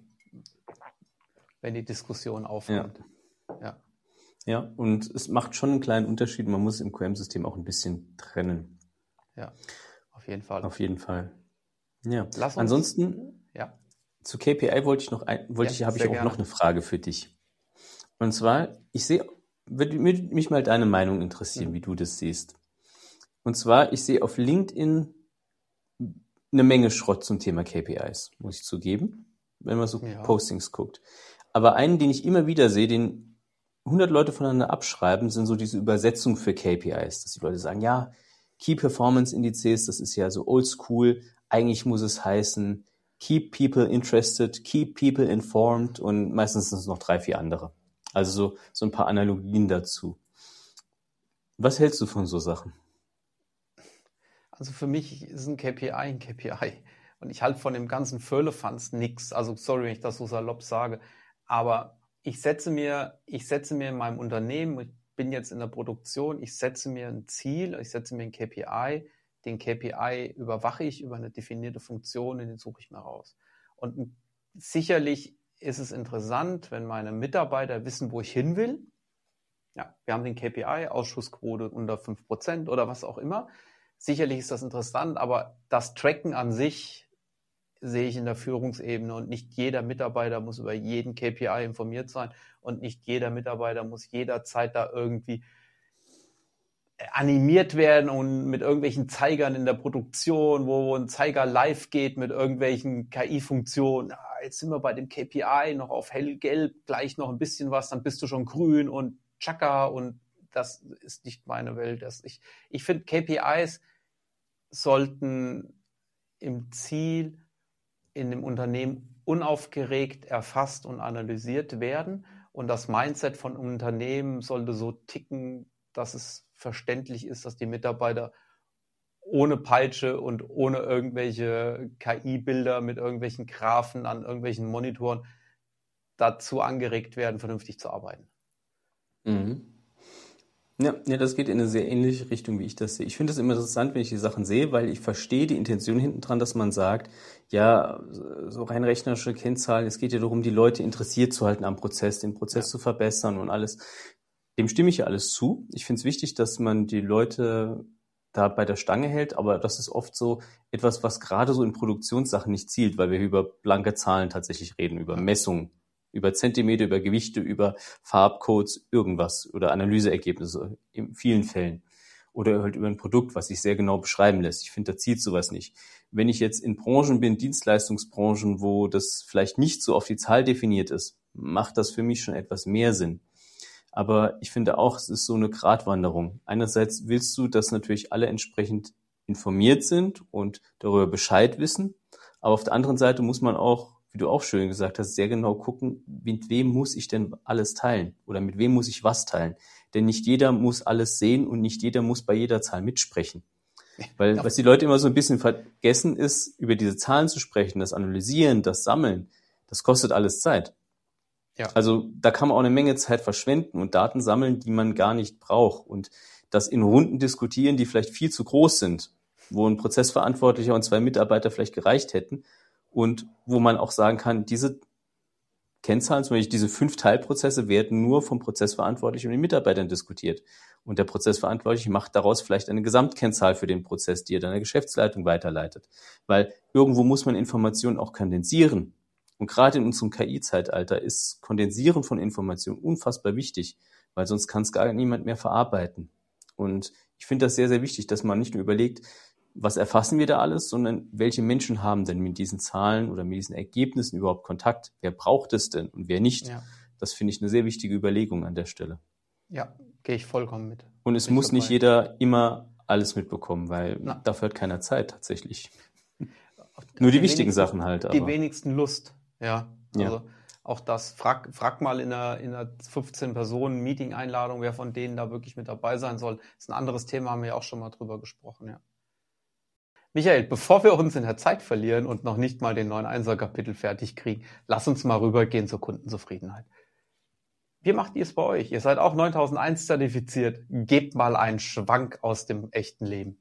Wenn die Diskussion aufkommt. Ja. ja. Ja, und es macht schon einen kleinen Unterschied. Man muss im Q M-System auch ein bisschen trennen. Ja, auf jeden Fall. Auf jeden Fall. Ja. Lass uns, Ansonsten, ja. zu K P I wollte ich noch, ein, wollte ja, ich, habe ich auch gerne. noch eine Frage für dich. Und zwar, ich sehe, würde mich mal deine Meinung interessieren, mhm. wie du das siehst. Und zwar, ich sehe auf LinkedIn eine Menge Schrott zum Thema K P Is, muss ich zugeben, wenn man so ja. Postings guckt. Aber einen, den ich immer wieder sehe, den hundert Leute voneinander abschreiben, sind so diese Übersetzung für K P Is, dass die Leute sagen, ja, Key Performance Indizes, das ist ja so oldschool, eigentlich muss es heißen, keep people interested, keep people informed und meistens sind es noch drei, vier andere. Also so, so ein paar Analogien dazu. Was hältst du von so Sachen? Also für mich ist ein K P I ein K P I. Und ich halte von dem ganzen Firlefanz nichts. Also sorry, wenn ich das so salopp sage. Aber ich setze mir, ich setze mir in meinem Unternehmen, ich bin jetzt in der Produktion, ich setze mir ein Ziel, ich setze mir ein K P I. Den K P I überwache ich über eine definierte Funktion und den suche ich mir raus. Und sicherlich ist es interessant, wenn meine Mitarbeiter wissen, wo ich hin will. Ja, wir haben den K P I, Ausschussquote unter fünf Prozent oder was auch immer. Sicherlich ist das interessant, aber das Tracken an sich sehe ich in der Führungsebene und nicht jeder Mitarbeiter muss über jeden K P I informiert sein und nicht jeder Mitarbeiter muss jederzeit da irgendwie animiert werden und mit irgendwelchen Zeigern in der Produktion, wo ein Zeiger live geht mit irgendwelchen K I-Funktionen. Ah, jetzt sind wir bei dem K P I noch auf hellgelb, gleich noch ein bisschen was, dann bist du schon grün und tschakka und das ist nicht meine Welt. Das, ich ich finde, K P Is sollten im Ziel in dem Unternehmen unaufgeregt erfasst und analysiert werden und das Mindset von Unternehmen sollte so ticken, dass es verständlich ist, dass die Mitarbeiter ohne Peitsche und ohne irgendwelche K I-Bilder mit irgendwelchen Graphen an irgendwelchen Monitoren dazu angeregt werden, vernünftig zu arbeiten. Mhm. Ja, ja, das geht in eine sehr ähnliche Richtung, wie ich das sehe. Ich finde es immer interessant, wenn ich die Sachen sehe, weil ich verstehe die Intention hinten dran, dass man sagt, ja, so rein rechnerische Kennzahlen, es geht ja darum, die Leute interessiert zu halten am Prozess, den Prozess ja. zu verbessern und alles. Dem stimme ich ja alles zu. Ich finde es wichtig, dass man die Leute da bei der Stange hält, aber das ist oft so etwas, was gerade so in Produktionssachen nicht zielt, weil wir über blanke Zahlen tatsächlich reden, über Messungen, über Zentimeter, über Gewichte, über Farbcodes, irgendwas oder Analyseergebnisse in vielen Fällen. Oder halt über ein Produkt, was sich sehr genau beschreiben lässt. Ich finde, da zielt sowas nicht. Wenn ich jetzt in Branchen bin, Dienstleistungsbranchen, wo das vielleicht nicht so auf die Zahl definiert ist, macht das für mich schon etwas mehr Sinn. Aber ich finde auch, es ist so eine Gratwanderung. Einerseits willst du, dass natürlich alle entsprechend informiert sind und darüber Bescheid wissen. Aber auf der anderen Seite muss man auch, wie du auch schön gesagt hast, sehr genau gucken, mit wem muss ich denn alles teilen oder mit wem muss ich was teilen. Denn nicht jeder muss alles sehen und nicht jeder muss bei jeder Zahl mitsprechen. Weil Ja. was die Leute immer so ein bisschen vergessen ist, über diese Zahlen zu sprechen, das Analysieren, das Sammeln, das kostet alles Zeit. Ja. Also da kann man auch eine Menge Zeit verschwenden und Daten sammeln, die man gar nicht braucht. Und das in Runden diskutieren, die vielleicht viel zu groß sind, wo ein Prozessverantwortlicher und zwei Mitarbeiter vielleicht gereicht hätten und wo man auch sagen kann, diese Kennzahlen, zum Beispiel diese fünf Teilprozesse, werden nur vom Prozessverantwortlichen und den Mitarbeitern diskutiert. Und der Prozessverantwortliche macht daraus vielleicht eine Gesamtkennzahl für den Prozess, die er dann der Geschäftsleitung weiterleitet. Weil irgendwo muss man Informationen auch kondensieren. Und gerade in unserem K I-Zeitalter ist Kondensieren von Informationen unfassbar wichtig, weil sonst kann es gar niemand mehr verarbeiten. Und ich finde das sehr, sehr wichtig, dass man nicht nur überlegt, was erfassen wir da alles, sondern welche Menschen haben denn mit diesen Zahlen oder mit diesen Ergebnissen überhaupt Kontakt? Wer braucht es denn und wer nicht? Ja. Das finde ich eine sehr wichtige Überlegung an der Stelle. Ja, gehe ich vollkommen mit. Und es Bin ich muss nicht dabei. jeder immer alles mitbekommen, weil Na. dafür hat keiner Zeit tatsächlich. Nur die wichtigen wenigsten- Sachen halt. Die Aber. wenigsten Lust, ja. Ja. Also auch das, frag, frag mal in einer, in einer fünfzehn-Personen-Meeting-Einladung, wer von denen da wirklich mit dabei sein soll. Das ist ein anderes Thema, haben wir ja auch schon mal drüber gesprochen, ja. Michael, bevor wir uns in der Zeit verlieren und noch nicht mal den neuen Einser-Kapitel fertig kriegen, lass uns mal rübergehen zur Kundenzufriedenheit. Wie macht ihr es bei euch? Ihr seid auch neuntausendeins zertifiziert. Gebt mal einen Schwank aus dem echten Leben.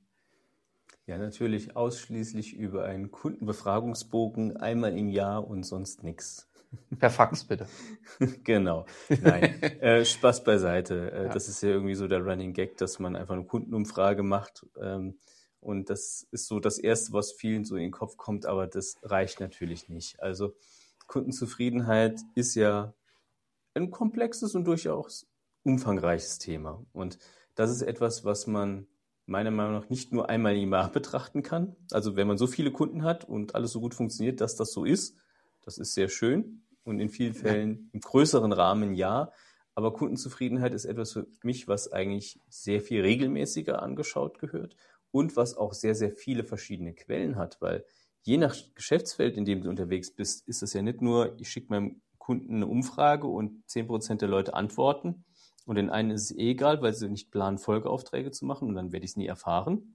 Ja, natürlich ausschließlich über einen Kundenbefragungsbogen einmal im Jahr und sonst nichts. Per Fax bitte. Genau. Nein, äh, Spaß beiseite. Äh, Ja. Das ist ja irgendwie so der Running Gag, dass man einfach eine Kundenumfrage macht. Ähm, und das ist so das Erste, was vielen so in den Kopf kommt, aber das reicht natürlich nicht. Also Kundenzufriedenheit ist ja ein komplexes und durchaus umfangreiches Thema. Und das ist etwas, was man meiner Meinung nach nicht nur einmal im Jahr betrachten kann. Also wenn man so viele Kunden hat und alles so gut funktioniert, dass das so ist, das ist sehr schön und in vielen Fällen im größeren Rahmen ja. Aber Kundenzufriedenheit ist etwas für mich, was eigentlich sehr viel regelmäßiger angeschaut gehört und was auch sehr, sehr viele verschiedene Quellen hat, weil je nach Geschäftsfeld, in dem du unterwegs bist, ist es ja nicht nur, ich schicke meinem Kunden eine Umfrage und zehn Prozent der Leute antworten und den einen ist es eh egal, weil sie nicht planen, Folgeaufträge zu machen und dann werde ich es nie erfahren.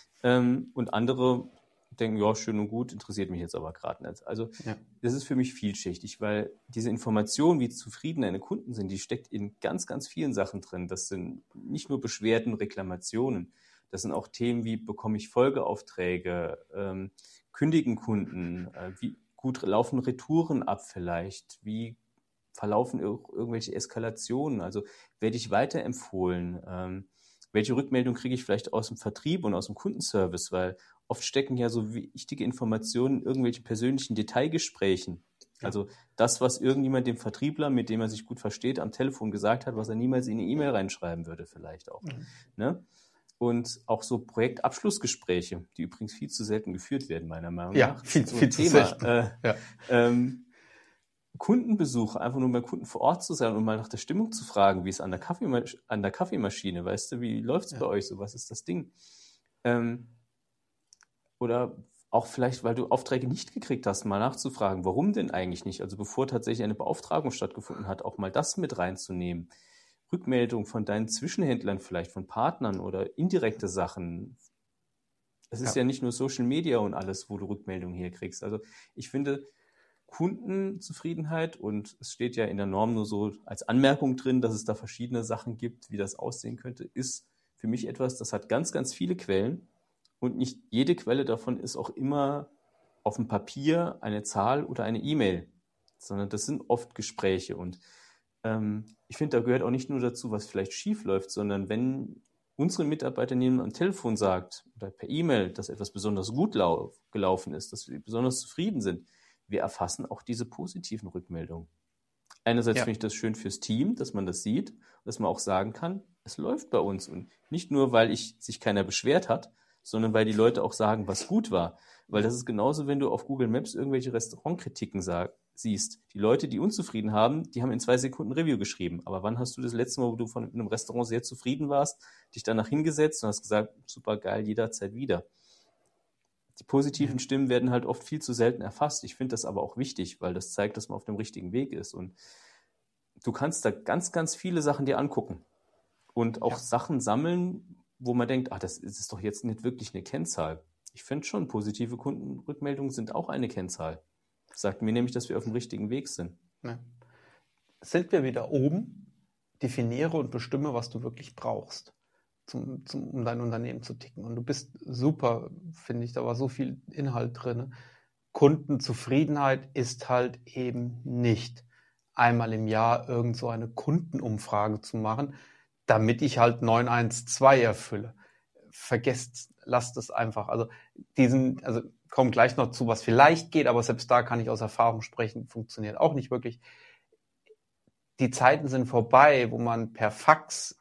Ähm, und andere denken, ja, schön und gut, interessiert mich jetzt aber gerade nicht. Also Ja. das ist für mich vielschichtig, weil diese Information, wie zufrieden deine Kunden sind, die steckt in ganz, ganz vielen Sachen drin. Das sind nicht nur Beschwerden, Reklamationen, das sind auch Themen wie, bekomme ich Folgeaufträge, ähm, kündigen Kunden, äh, wie gut laufen Retouren ab vielleicht, wie verlaufen ir- irgendwelche Eskalationen, also werde ich weiterempfohlen, ähm, welche Rückmeldung kriege ich vielleicht aus dem Vertrieb und aus dem Kundenservice, weil oft stecken ja so wichtige Informationen in irgendwelchen persönlichen Detailgesprächen. Ja. Also das, was irgendjemand dem Vertriebler, mit dem er sich gut versteht, am Telefon gesagt hat, was er niemals in eine E-Mail reinschreiben würde vielleicht auch. Mhm. Ne? Und auch so Projektabschlussgespräche, die übrigens viel zu selten geführt werden, meiner Meinung Ja, nach. viel, So viel ein zu Thema. selten. Äh, Ja. ähm, Kundenbesuch, einfach nur beim Kunden vor Ort zu sein und mal nach der Stimmung zu fragen, wie es an der, Kaffeemasch- an der Kaffeemaschine, weißt du, wie läuft es Ja. bei euch so, was ist das Ding? Ähm, oder auch vielleicht, weil du Aufträge nicht gekriegt hast, mal nachzufragen, warum denn eigentlich nicht? Also bevor tatsächlich eine Beauftragung stattgefunden hat, auch mal das mit reinzunehmen. Rückmeldung von deinen Zwischenhändlern vielleicht, von Partnern oder indirekte Sachen. Es ist Ja. ja nicht nur Social Media und alles, wo du Rückmeldungen herkriegst. Also ich finde Kundenzufriedenheit, und es steht ja in der Norm nur so als Anmerkung drin, dass es da verschiedene Sachen gibt, wie das aussehen könnte, ist für mich etwas, das hat ganz, ganz viele Quellen und nicht jede Quelle davon ist auch immer auf dem Papier eine Zahl oder eine E-Mail, sondern das sind oft Gespräche und ähm, ich finde, da gehört auch nicht nur dazu, was vielleicht schief läuft, sondern wenn unsere Mitarbeiter neben am Telefon sagt oder per E-Mail, dass etwas besonders gut lau- gelaufen ist, dass wir besonders zufrieden sind, wir erfassen auch diese positiven Rückmeldungen. Einerseits Ja. finde ich das schön fürs Team, dass man das sieht, dass man auch sagen kann, es läuft bei uns und nicht nur, weil ich, sich keiner beschwert hat, sondern weil die Leute auch sagen, was gut war. Weil das ist genauso, wenn du auf Google Maps irgendwelche Restaurantkritiken sag, siehst. Die Leute, die unzufrieden haben, die haben in zwei Sekunden Review geschrieben. Aber wann hast du das letzte Mal, wo du von einem Restaurant sehr zufrieden warst, dich danach hingesetzt und hast gesagt, super geil, jederzeit wieder. Die positiven Ja. Stimmen werden halt oft viel zu selten erfasst. Ich finde das aber auch wichtig, weil das zeigt, dass man auf dem richtigen Weg ist. Und du kannst da ganz, ganz viele Sachen dir angucken und auch Ja. Sachen sammeln, wo man denkt, ach, das ist doch jetzt nicht wirklich eine Kennzahl. Ich finde schon, positive Kundenrückmeldungen sind auch eine Kennzahl. Das sagt mir nämlich, dass wir auf dem richtigen Weg sind. Ja. Sind wir wieder oben, definiere und bestimme, was du wirklich brauchst, zum, zum, um dein Unternehmen zu ticken. Und du bist super, finde ich, da war so viel Inhalt drin. Kundenzufriedenheit ist halt eben nicht einmal im Jahr irgend so eine Kundenumfrage zu machen, damit ich halt neun eins zwei erfülle. Vergesst, lasst es einfach. Also diesen, also kommen gleich noch zu, was vielleicht geht, aber selbst da kann ich aus Erfahrung sprechen, funktioniert auch nicht wirklich. Die Zeiten sind vorbei, wo man per Fax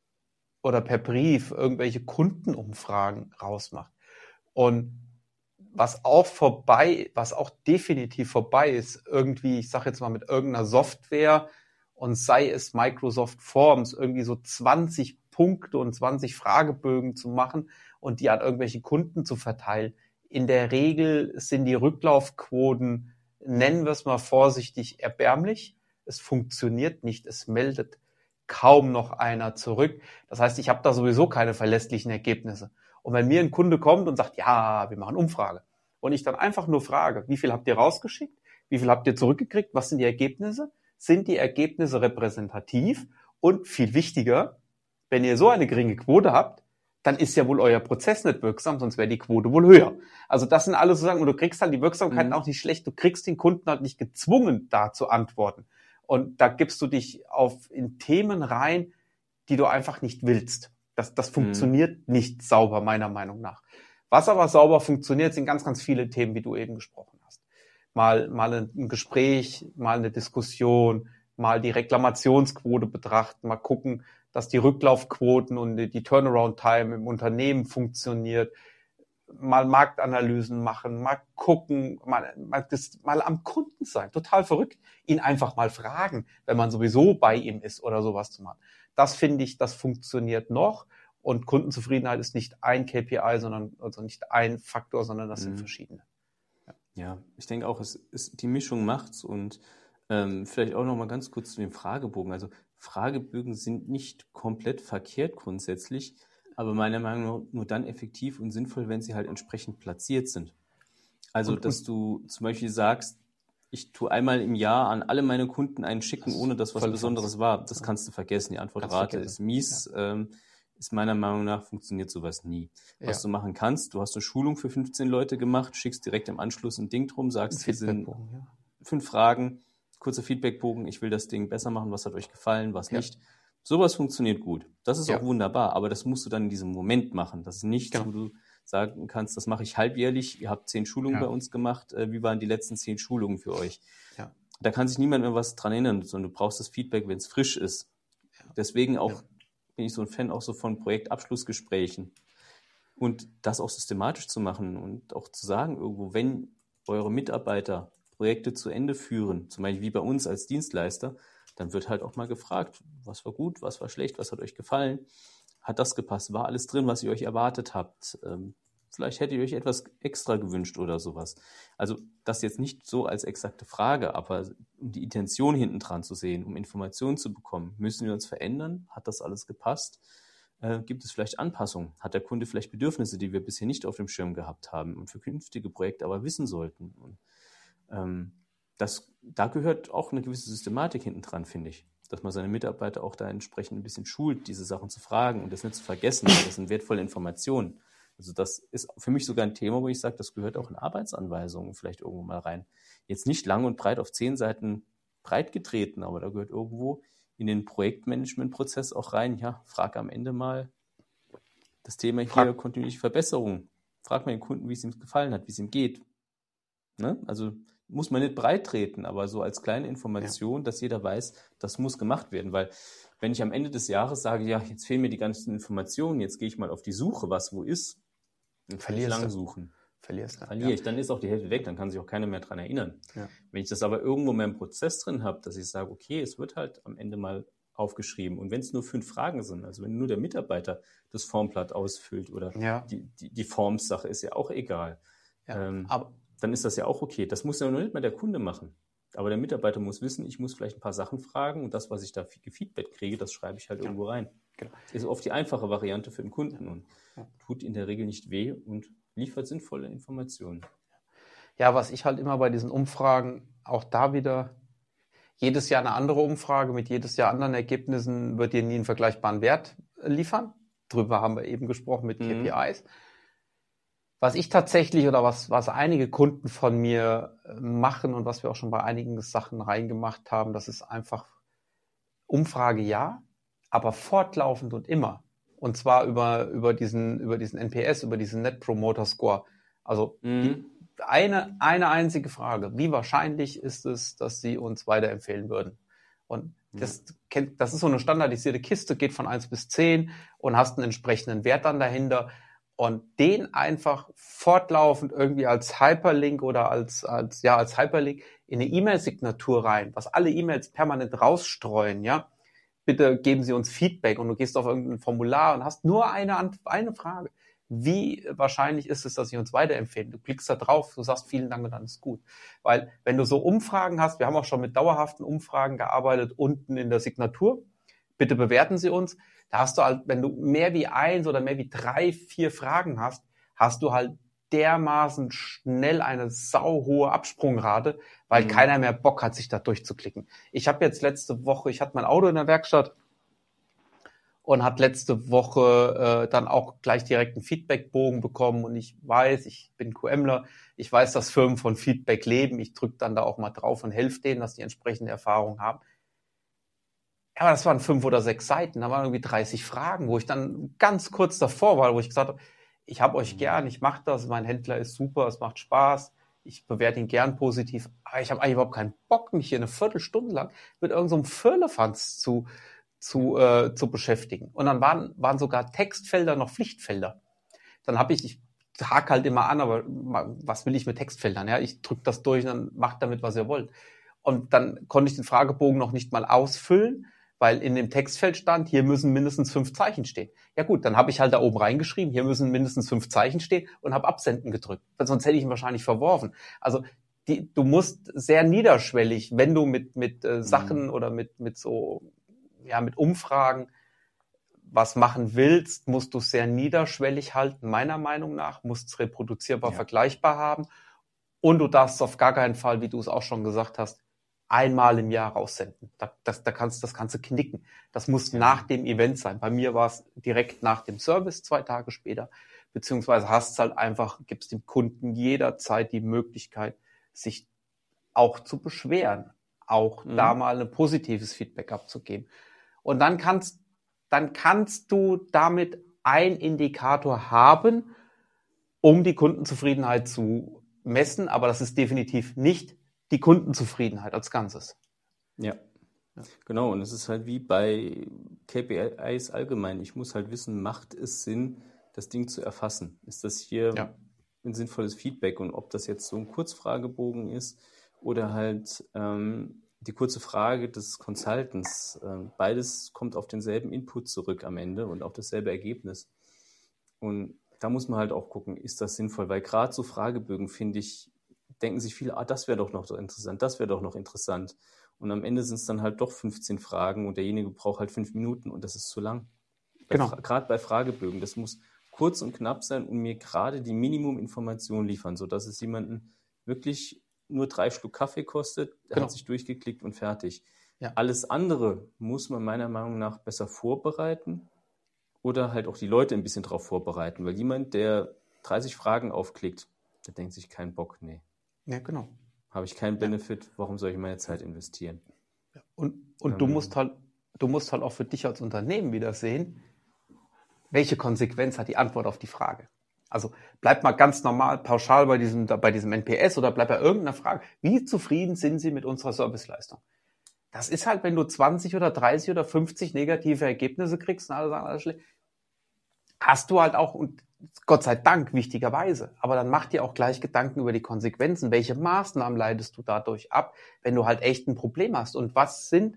oder per Brief irgendwelche Kundenumfragen rausmacht. Und was auch vorbei, was auch definitiv vorbei ist, irgendwie, ich sage jetzt mal mit irgendeiner Software und sei es Microsoft Forms, irgendwie so zwanzig Punkte und zwanzig Fragebögen zu machen und die an irgendwelche Kunden zu verteilen. In der Regel sind die Rücklaufquoten, nennen wir es mal vorsichtig, erbärmlich. Es funktioniert nicht, es meldet kaum noch einer zurück. Das heißt, ich habe da sowieso keine verlässlichen Ergebnisse. Und wenn mir ein Kunde kommt und sagt, ja, wir machen Umfrage, und ich dann einfach nur frage, wie viel habt ihr rausgeschickt, wie viel habt ihr zurückgekriegt, was sind die Ergebnisse, sind die Ergebnisse repräsentativ und viel wichtiger, wenn ihr so eine geringe Quote habt, dann ist ja wohl euer Prozess nicht wirksam, sonst wäre die Quote wohl höher. Also das sind alles so Sachen, und du kriegst halt die Wirksamkeit mhm. auch nicht schlecht, du kriegst den Kunden halt nicht gezwungen, da zu antworten. Und da gibst du dich auf in Themen rein, die du einfach nicht willst. Das, das funktioniert mhm. nicht sauber, meiner Meinung nach. Was aber sauber funktioniert, sind ganz, ganz viele Themen, wie du eben gesprochen hast. Mal, mal ein Gespräch, mal eine Diskussion, mal die Reklamationsquote betrachten, mal gucken, dass die Rücklaufquoten und die Turnaround-Time im Unternehmen funktioniert, mal Marktanalysen machen, mal gucken, mal, mal, das, mal am Kunden sein. Total verrückt. Ihn einfach mal fragen, wenn man sowieso bei ihm ist oder sowas zu machen. Das finde ich, das funktioniert noch. Und Kundenzufriedenheit ist nicht ein K P I, sondern also nicht ein Faktor, sondern das mhm. sind verschiedene. Ja. ja, ich denke auch, es ist die Mischung macht's. Und ähm, vielleicht auch noch mal ganz kurz zu dem Fragebogen. Also Fragebögen sind nicht komplett verkehrt grundsätzlich, aber meiner Meinung nach nur dann effektiv und sinnvoll, wenn sie halt entsprechend platziert sind. Also, und, dass und, du zum Beispiel sagst, ich tue einmal im Jahr an alle meine Kunden einen schicken, ohne dass was Besonderes war. Das kannst du vergessen. Die Antwortrate ist mies. Ja. Ähm, ist meiner Meinung nach, funktioniert sowas nie. Was ja. du machen kannst, du hast eine Schulung für fünfzehn Leute gemacht, schickst direkt im Anschluss ein Ding drum, sagst, hier sind ja. fünf Fragen, kurzer Feedbackbogen, ich will das Ding besser machen, was hat euch gefallen, was ja. nicht. Sowas funktioniert gut. Das ist ja. auch wunderbar, aber das musst du dann in diesem Moment machen. Das ist nicht, genau. wo du sagen kannst, das mache ich halbjährlich, ihr habt zehn Schulungen ja. bei uns gemacht, wie waren die letzten zehn Schulungen für euch? Ja. Da kann sich niemand mehr was dran erinnern, sondern du brauchst das Feedback, wenn es frisch ist. Ja. Deswegen auch ja. bin ich so ein Fan auch so von Projektabschlussgesprächen und das auch systematisch zu machen und auch zu sagen irgendwo, wenn eure Mitarbeiter Projekte zu Ende führen, zum Beispiel wie bei uns als Dienstleister, dann wird halt auch mal gefragt, was war gut, was war schlecht, was hat euch gefallen, hat das gepasst, war alles drin, was ihr euch erwartet habt, ähm, vielleicht hättet ihr euch etwas extra gewünscht oder sowas. Also das jetzt nicht so als exakte Frage, aber um die Intention hinten dran zu sehen, um Informationen zu bekommen, müssen wir uns verändern, hat das alles gepasst, äh, gibt es vielleicht Anpassungen, hat der Kunde vielleicht Bedürfnisse, die wir bisher nicht auf dem Schirm gehabt haben und für künftige Projekte aber wissen sollten. Und, ähm, das, da gehört auch eine gewisse Systematik hinten dran, finde ich, dass man seine Mitarbeiter auch da entsprechend ein bisschen schult, diese Sachen zu fragen und das nicht zu vergessen, weil das sind wertvolle Informationen. Also das ist für mich sogar ein Thema, wo ich sage, das gehört auch in Arbeitsanweisungen vielleicht irgendwo mal rein. Jetzt nicht lang und breit auf zehn Seiten breit getreten, aber da gehört irgendwo in den Projektmanagement-Prozess auch rein, ja, frag am Ende mal das Thema hier frag. kontinuierliche Verbesserung. Frag mal den Kunden, wie es ihm gefallen hat, wie es ihm geht. Ne? Also muss man nicht breit treten, aber so als kleine Information, ja. dass jeder weiß, das muss gemacht werden, weil wenn ich am Ende des Jahres sage, ja, jetzt fehlen mir die ganzen Informationen, jetzt gehe ich mal auf die Suche, was wo ist, dann kann ich lang suchen. Verlierst du. Verliere ja. ich, dann ist auch die Hälfte weg, dann kann sich auch keiner mehr dran erinnern. Ja. Wenn ich das aber irgendwo in meinem Prozess drin habe, dass ich sage, okay, es wird halt am Ende mal aufgeschrieben und wenn es nur fünf Fragen sind, also wenn nur der Mitarbeiter das Formblatt ausfüllt oder ja. die, die, die Formsache ist ja auch egal, ja. ähm, aber dann ist das ja auch okay. Das muss ja noch nicht mal der Kunde machen. Aber der Mitarbeiter muss wissen, ich muss vielleicht ein paar Sachen fragen und das, was ich da gefeedback kriege, das schreibe ich halt ja. irgendwo rein. Genau. Ist oft die einfache Variante für den Kunden und tut in der Regel nicht weh und liefert sinnvolle Informationen. Ja, was ich halt immer bei diesen Umfragen, auch da wieder, jedes Jahr eine andere Umfrage mit jedes Jahr anderen Ergebnissen wird dir nie einen vergleichbaren Wert liefern. Drüber haben wir eben gesprochen mit K P Is. Mhm. Was ich tatsächlich oder was, was einige Kunden von mir machen und was wir auch schon bei einigen Sachen reingemacht haben, das ist einfach Umfrage ja, aber fortlaufend und immer. Und zwar über, über, diesen, über diesen N P S, über diesen Net Promoter Score. Also mhm. die, eine, eine einzige Frage. Wie wahrscheinlich ist es, dass Sie uns weiterempfehlen würden? Und das, mhm. das ist so eine standardisierte Kiste, geht von eins bis zehn und hast einen entsprechenden Wert dann dahinter. Und den einfach fortlaufend irgendwie als Hyperlink oder als, als, ja, als Hyperlink in eine E-Mail-Signatur rein, was alle E-Mails permanent rausstreuen, ja. Bitte geben Sie uns Feedback und du gehst auf irgendein Formular und hast nur eine, eine Frage. Wie wahrscheinlich ist es, dass Sie uns weiterempfehlen? Du klickst da drauf, du sagst vielen Dank und dann ist gut. Weil wenn du so Umfragen hast, wir haben auch schon mit dauerhaften Umfragen gearbeitet, unten in der Signatur, bitte bewerten Sie uns. Da hast du halt, wenn du mehr wie eins oder mehr wie drei, vier Fragen hast, hast du halt dermaßen schnell eine sauhohe Absprungrate, weil mhm. keiner mehr Bock hat, sich da durchzuklicken. Ich habe jetzt letzte Woche, ich hatte mein Auto in der Werkstatt und hat letzte Woche äh, dann auch gleich direkt einen Feedbackbogen bekommen und ich weiß, ich bin QMler, ich weiß, dass Firmen von Feedback leben, ich drücke dann da auch mal drauf und helfe denen, dass die entsprechende Erfahrung haben. Aber das waren fünf oder sechs Seiten, da waren irgendwie dreißig Fragen, wo ich dann ganz kurz davor war, wo ich gesagt habe, ich habe euch gern, ich mache das, mein Händler ist super, es macht Spaß, ich bewerte ihn gern positiv, aber ich habe eigentlich überhaupt keinen Bock, mich hier eine Viertelstunde lang mit irgendeinem so Firlefanz zu, zu, äh, zu beschäftigen. Und dann waren, waren sogar Textfelder noch Pflichtfelder. Dann habe ich, ich hake halt immer an, aber was will ich mit Textfeldern? Ja, ich drücke das durch und dann macht damit, was ihr wollt. Und dann konnte ich den Fragebogen noch nicht mal ausfüllen, weil in dem Textfeld stand, hier müssen mindestens fünf Zeichen stehen. Ja gut, dann habe ich halt da oben reingeschrieben, hier müssen mindestens fünf Zeichen stehen und habe Absenden gedrückt. Sonst hätte ich ihn wahrscheinlich verworfen. Also die, du musst sehr niederschwellig, wenn du mit, mit äh, Sachen mhm. oder mit, mit so, ja, mit Umfragen was machen willst, musst du sehr niederschwellig halten, meiner Meinung nach, musst es reproduzierbar, ja. vergleichbar haben und du darfst auf gar keinen Fall, wie du es auch schon gesagt hast, einmal im Jahr raussenden. Da, das, da kannst, das kannst du knicken. Das muss ja. nach dem Event sein. Bei mir war es direkt nach dem Service, zwei Tage später. Beziehungsweise hast halt einfach, gibst dem Kunden jederzeit die Möglichkeit, sich auch zu beschweren. Auch mhm. da mal ein positives Feedback abzugeben. Und dann kannst, dann kannst du damit einen Indikator haben, um die Kundenzufriedenheit zu messen. Aber das ist definitiv nicht die Kundenzufriedenheit als Ganzes. Ja. ja, genau. Und es ist halt wie bei K P Is allgemein. Ich muss halt wissen, macht es Sinn, das Ding zu erfassen? Ist das hier ja. ein sinnvolles Feedback? Und ob das jetzt so ein Kurzfragebogen ist oder halt ähm, die kurze Frage des Consultants, äh, beides kommt auf denselben Input zurück am Ende und auf dasselbe Ergebnis. Und da muss man halt auch gucken, ist das sinnvoll? Weil gerade so Fragebögen, finde ich, denken sich viele, ah, das wäre doch noch interessant, das wäre doch noch interessant. Und am Ende sind es dann halt doch fünfzehn Fragen und derjenige braucht halt fünf Minuten und das ist zu lang. Genau. Gerade bei Fragebögen, das muss kurz und knapp sein und mir gerade die Minimuminformation liefern, sodass es jemanden wirklich nur drei Schluck Kaffee kostet, der genau. hat sich durchgeklickt und fertig. Ja. Alles andere muss man meiner Meinung nach besser vorbereiten oder halt auch die Leute ein bisschen drauf vorbereiten, weil jemand, der dreißig Fragen aufklickt, der denkt sich keinen Bock, nee. Ja, genau. Habe ich keinen Benefit, ja. warum soll ich meine Zeit investieren? Und, und ähm, du musst halt, du musst halt auch für dich als Unternehmen wieder sehen, welche Konsequenz hat die Antwort auf die Frage. Also bleib mal ganz normal, pauschal bei diesem, bei diesem N P S oder bleib bei irgendeiner Frage. Wie zufrieden sind Sie mit unserer Serviceleistung? Das ist halt, wenn du zwanzig oder dreißig oder fünfzig negative Ergebnisse kriegst und alle sagen, alles schlecht, hast du halt auch, und Gott sei Dank, wichtigerweise, aber dann mach dir auch gleich Gedanken über die Konsequenzen. Welche Maßnahmen leitest du dadurch ab, wenn du halt echt ein Problem hast? Und was sind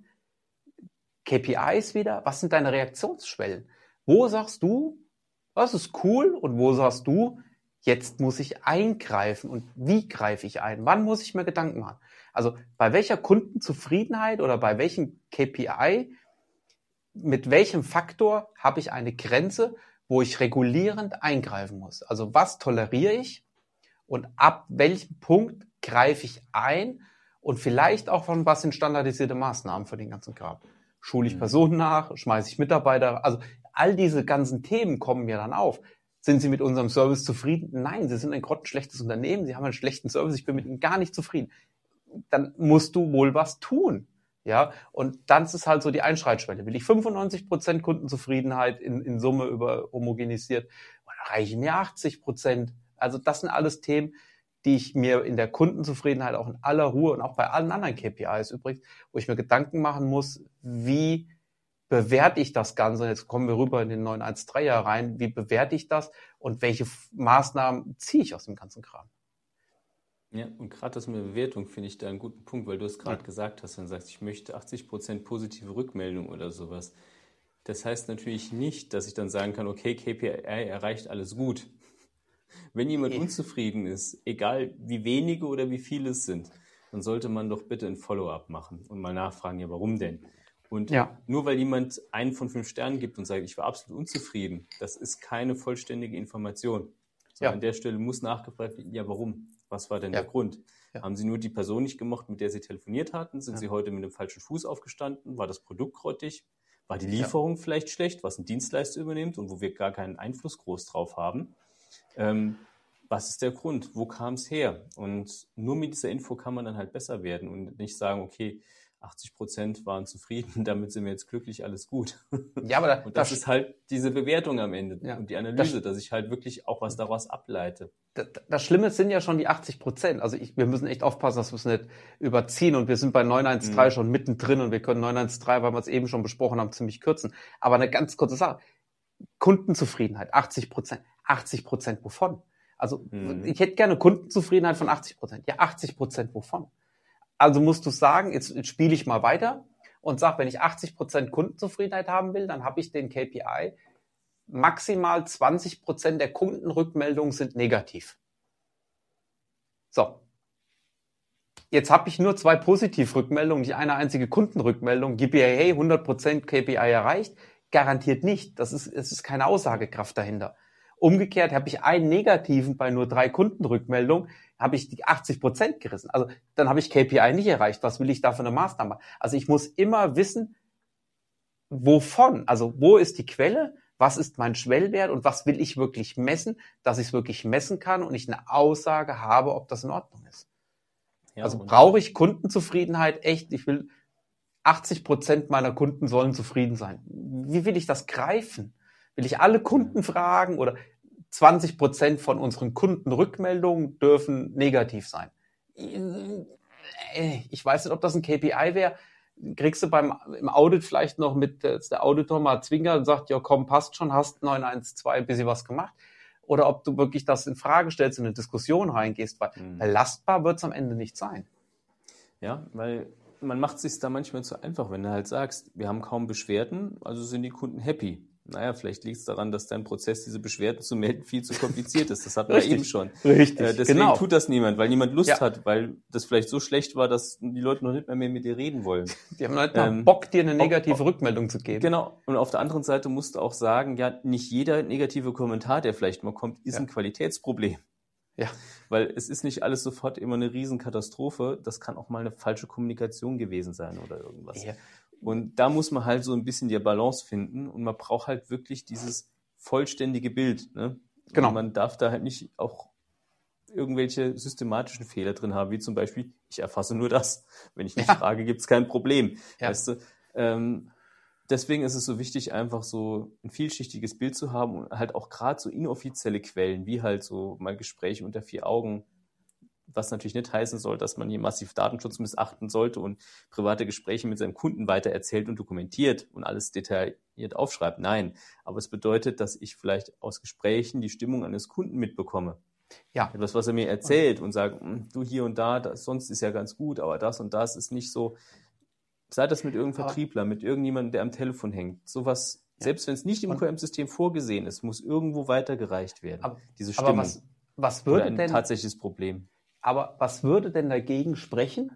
K P Is wieder? Was sind deine Reaktionsschwellen? Wo sagst du, das ist cool, und wo sagst du, jetzt muss ich eingreifen, und wie greife ich ein? Wann muss ich mir Gedanken machen? Also bei welcher Kundenzufriedenheit oder bei welchem K P I mit welchem Faktor habe ich eine Grenze, wo ich regulierend eingreifen muss? Also was toleriere ich und ab welchem Punkt greife ich ein und vielleicht auch von was sind standardisierte Maßnahmen für den ganzen Kram? Schule ich Personen nach? Schmeiße ich Mitarbeiter? Also all diese ganzen Themen kommen mir dann auf. Sind Sie mit unserem Service zufrieden? Nein, Sie sind ein grottenschlechtes Unternehmen, Sie haben einen schlechten Service, ich bin mit Ihnen gar nicht zufrieden. Dann musst du wohl was tun. Ja, und dann ist es halt so die Einschreitschwelle. Will ich fünfundneunzig Prozent Kundenzufriedenheit in, in Summe über homogenisiert, oder reichen mir achtzig Prozent? Also das sind alles Themen, die ich mir in der Kundenzufriedenheit auch in aller Ruhe und auch bei allen anderen K P Is übrigens, wo ich mir Gedanken machen muss, wie bewerte ich das Ganze? Jetzt kommen wir rüber in den neun eins drei er rein. Wie bewerte ich das und welche Maßnahmen ziehe ich aus dem ganzen Kram? Ja, und gerade das mit der Bewertung finde ich da einen guten Punkt, weil du es gerade ja. gesagt hast, wenn du sagst, ich möchte achtzig Prozent positive Rückmeldung oder sowas. Das heißt natürlich nicht, dass ich dann sagen kann, okay, K P I erreicht alles gut. Wenn jemand unzufrieden ist, egal wie wenige oder wie viele es sind, dann sollte man doch bitte ein Follow-up machen und mal nachfragen, ja, warum denn? Und ja. nur weil jemand einen von fünf Sternen gibt und sagt, ich war absolut unzufrieden, das ist keine vollständige Information. So, ja. An der Stelle muss nachgefragt werden, ja, warum? Was war denn ja. der Grund? Ja. Haben Sie nur die Person nicht gemocht, mit der Sie telefoniert hatten? Sind ja. Sie heute mit dem falschen Fuß aufgestanden? War das Produkt grottig? War die Lieferung ja. vielleicht schlecht, was ein Dienstleister übernimmt und wo wir gar keinen Einfluss groß drauf haben? Ähm, was ist der Grund? Wo kam es her? Und nur mit dieser Info kann man dann halt besser werden und nicht sagen, okay, achtzig Prozent waren zufrieden, damit sind wir jetzt glücklich, alles gut. Ja, aber da, und das, das ist halt diese Bewertung am Ende ja, und die Analyse, das, dass ich halt wirklich auch was daraus ableite. Das, das Schlimme sind ja schon die achtzig Prozent. Also ich, wir müssen echt aufpassen, dass wir es nicht überziehen und wir sind bei neun eins drei mhm. schon mittendrin und wir können neun eins drei, weil wir es eben schon besprochen haben, ziemlich kürzen. Aber eine ganz kurze Sache. Kundenzufriedenheit, achtzig Prozent. achtzig Prozent wovon? Also mhm. ich hätte gerne Kundenzufriedenheit von achtzig Prozent. Ja, achtzig Prozent wovon? Also musst du sagen, jetzt, jetzt spiele ich mal weiter und sag, wenn ich achtzig Prozent Kundenzufriedenheit haben will, dann habe ich den K P I, maximal zwanzig Prozent der Kundenrückmeldungen sind negativ. So. Jetzt habe ich nur zwei Positivrückmeldungen, nicht eine einzige Kundenrückmeldung. G P A, hey, hundert Prozent K P I erreicht. Garantiert nicht. Das ist, es ist keine Aussagekraft dahinter. Umgekehrt habe ich einen negativen bei nur drei Kundenrückmeldungen, habe ich die achtzig Prozent gerissen. Also dann habe ich K P I nicht erreicht. Was will ich da für eine Maßnahme? Also ich muss immer wissen, wovon, also wo ist die Quelle, was ist mein Schwellwert und was will ich wirklich messen, dass ich es wirklich messen kann und ich eine Aussage habe, ob das in Ordnung ist. Ja, also brauche ich Kundenzufriedenheit echt, ich will achtzig Prozent meiner Kunden sollen zufrieden sein. Wie will ich das greifen? Will ich alle Kunden fragen oder zwanzig Prozent von unseren Kundenrückmeldungen dürfen negativ sein? Ich weiß nicht, ob das ein K P I wäre. Kriegst du beim im Audit vielleicht noch mit äh, der Auditor mal Zwinger und sagt, ja komm, passt schon, hast neun eins zwei ein bisschen was gemacht. Oder ob du wirklich das in Frage stellst und in eine Diskussion reingehst, weil mhm. belastbar wird es am Ende nicht sein. Ja, weil man macht es sich da manchmal zu einfach, wenn du halt sagst, wir haben kaum Beschwerden, also sind die Kunden happy. Naja, vielleicht liegt es daran, dass dein Prozess, diese Beschwerden zu melden, viel zu kompliziert ist. Das hatten wir eben schon. Richtig, äh, deswegen genau. tut das niemand, weil niemand Lust ja. hat, weil das vielleicht so schlecht war, dass die Leute noch nicht mehr, mehr mit dir reden wollen. Die haben halt ähm, Bock, dir eine negative auf, Rückmeldung zu geben. Genau. Und auf der anderen Seite musst du auch sagen, ja, nicht jeder negative Kommentar, der vielleicht mal kommt, ist ja. ein Qualitätsproblem. Ja. Weil es ist nicht alles sofort immer eine Riesenkatastrophe. Das kann auch mal eine falsche Kommunikation gewesen sein oder irgendwas. Ja. Und da muss man halt so ein bisschen die Balance finden und man braucht halt wirklich dieses vollständige Bild. Ne? Genau. Und man darf da halt nicht auch irgendwelche systematischen Fehler drin haben, wie zum Beispiel, ich erfasse nur das. Wenn ich nicht ja. frage, gibt es kein Problem. Ja. Weißt du? Ähm, deswegen ist es so wichtig, einfach so ein vielschichtiges Bild zu haben und halt auch gerade so inoffizielle Quellen, wie halt so mal Gespräche unter vier Augen, was natürlich nicht heißen soll, dass man hier massiv Datenschutz missachten sollte und private Gespräche mit seinem Kunden weitererzählt und dokumentiert und alles detailliert aufschreibt. Nein, aber es bedeutet, dass ich vielleicht aus Gesprächen die Stimmung eines Kunden mitbekomme. Ja. Etwas, was er mir erzählt und sagt, du hier und da, das, sonst ist ja ganz gut, aber das und das ist nicht so. Sei das mit irgendeinem Vertriebler, mit irgendjemandem, der am Telefon hängt. Sowas, ja. selbst wenn es nicht im Q M-System vorgesehen ist, muss irgendwo weitergereicht werden. Aber, diese Stimmung. Aber was, was würde Oder ein denn tatsächliches Problem. Aber was würde denn dagegen sprechen,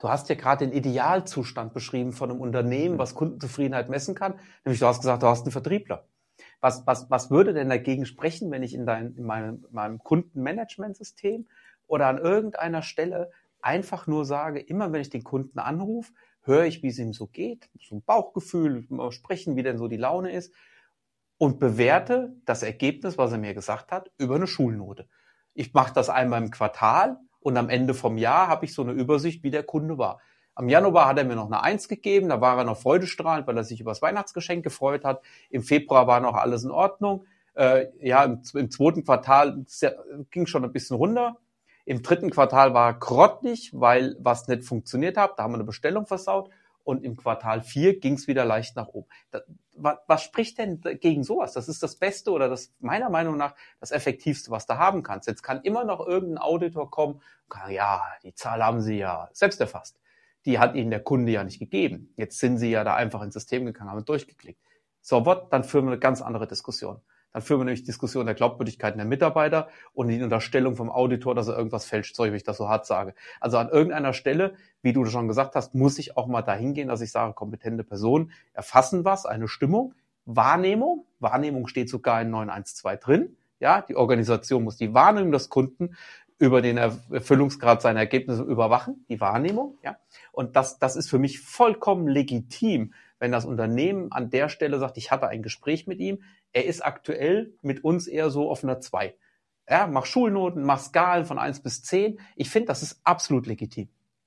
Du hast ja gerade den Idealzustand beschrieben von einem Unternehmen, was Kundenzufriedenheit messen kann. Nämlich du hast gesagt, du hast einen Vertriebler. Was, was, was würde denn dagegen sprechen, wenn ich in, dein, in meinem, meinem Kundenmanagementsystem oder an irgendeiner Stelle einfach nur sage, immer wenn ich den Kunden anrufe, höre ich, wie es ihm so geht, so ein Bauchgefühl, mal sprechen, wie denn so die Laune ist und bewerte das Ergebnis, was er mir gesagt hat, über eine Schulnote. Ich mache das einmal im Quartal und am Ende vom Jahr habe ich so eine Übersicht, wie der Kunde war. Am Januar hat er mir noch eine Eins gegeben, da war er noch freudestrahlend, weil er sich über das Weihnachtsgeschenk gefreut hat. Im Februar war noch alles in Ordnung. Äh, ja, im, im zweiten Quartal ging schon ein bisschen runter. Im dritten Quartal war er grottig, weil was nicht funktioniert hat. Da haben wir eine Bestellung versaut. Und im Quartal vier ging es wieder leicht nach oben. Das, was, was spricht denn gegen sowas? Das ist das Beste oder das meiner Meinung nach das Effektivste, was du haben kannst. Jetzt kann immer noch irgendein Auditor kommen und kann, ja, die Zahl haben Sie ja selbst erfasst. Die hat Ihnen der Kunde ja nicht gegeben. Jetzt sind Sie ja da einfach ins System gegangen, haben durchgeklickt. So what? Dann führen wir eine ganz andere Diskussion. Dann führen wir nämlich Diskussion der Glaubwürdigkeit der Mitarbeiter und die Unterstellung vom Auditor, dass er irgendwas fälscht, sorry, wenn ich das so hart sage. Also an irgendeiner Stelle, wie du schon gesagt hast, muss ich auch mal dahin gehen, dass ich sage, kompetente Personen erfassen was, eine Stimmung, Wahrnehmung. Wahrnehmung steht sogar in neun eins zwei drin. Ja, die Organisation muss die Wahrnehmung des Kunden über den Erfüllungsgrad seiner Ergebnisse überwachen, die Wahrnehmung. Ja, und das, das ist für mich vollkommen legitim, wenn das Unternehmen an der Stelle sagt, ich hatte ein Gespräch mit ihm, er ist aktuell mit uns eher so auf einer zwei. Ja, mach Schulnoten, mach Skalen von eins bis zehn. Ich finde, das ist absolut legitim.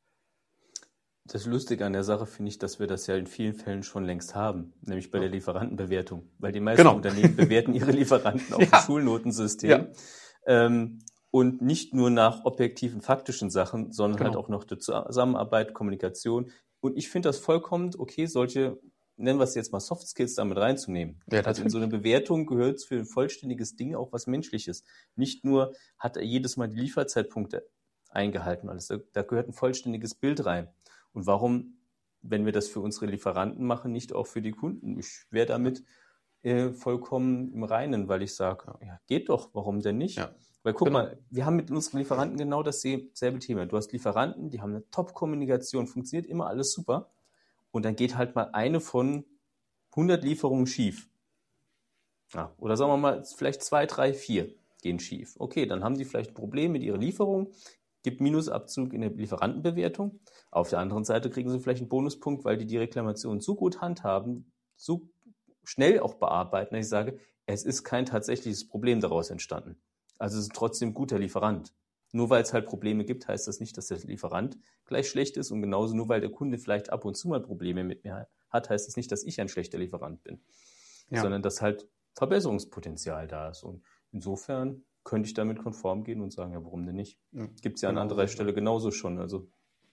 Das Lustige an der Sache finde ich, dass wir das ja in vielen Fällen schon längst haben, nämlich bei der Lieferantenbewertung, weil die meisten Genau. Unternehmen bewerten ihre Lieferanten auf Ja. dem Schulnotensystem. Ja. Ähm, und nicht nur nach objektiven, faktischen Sachen, sondern Genau. halt auch noch der Zusammenarbeit, Kommunikation. Und ich finde das vollkommen okay, solche, nennen wir es jetzt mal Soft Skills, damit reinzunehmen. Ja, also in so eine Bewertung gehört für ein vollständiges Ding auch was Menschliches. Nicht nur hat er jedes Mal die Lieferzeitpunkte eingehalten, alles. Da, da gehört ein vollständiges Bild rein. Und warum, wenn wir das für unsere Lieferanten machen, nicht auch für die Kunden? Ich wäre damit äh, vollkommen im Reinen, weil ich sage, ja, geht doch, warum denn nicht? Ja. Weil guck Genau. mal, wir haben mit unseren Lieferanten genau dasselbe Thema. Du hast Lieferanten, die haben eine Top-Kommunikation, funktioniert immer alles super. Und dann geht halt mal eine von hundert Lieferungen schief. Ja, oder sagen wir mal, vielleicht zwei, drei, vier gehen schief. Okay, dann haben die vielleicht ein Problem mit ihrer Lieferung, gibt Minusabzug in der Lieferantenbewertung. Auf der anderen Seite kriegen sie vielleicht einen Bonuspunkt, weil die die Reklamation so gut handhaben, so schnell auch bearbeiten, dass ich sage, es ist kein tatsächliches Problem daraus entstanden. Also es ist trotzdem ein guter Lieferant. Nur weil es halt Probleme gibt, heißt das nicht, dass der Lieferant gleich schlecht ist. Und genauso nur weil der Kunde vielleicht ab und zu mal Probleme mit mir hat, heißt das nicht, dass ich ein schlechter Lieferant bin. Ja. Sondern dass halt Verbesserungspotenzial da ist. Und insofern könnte ich damit konform gehen und sagen, ja, warum denn nicht? Gibt es ja an Genau. anderer Stelle genauso schon. Also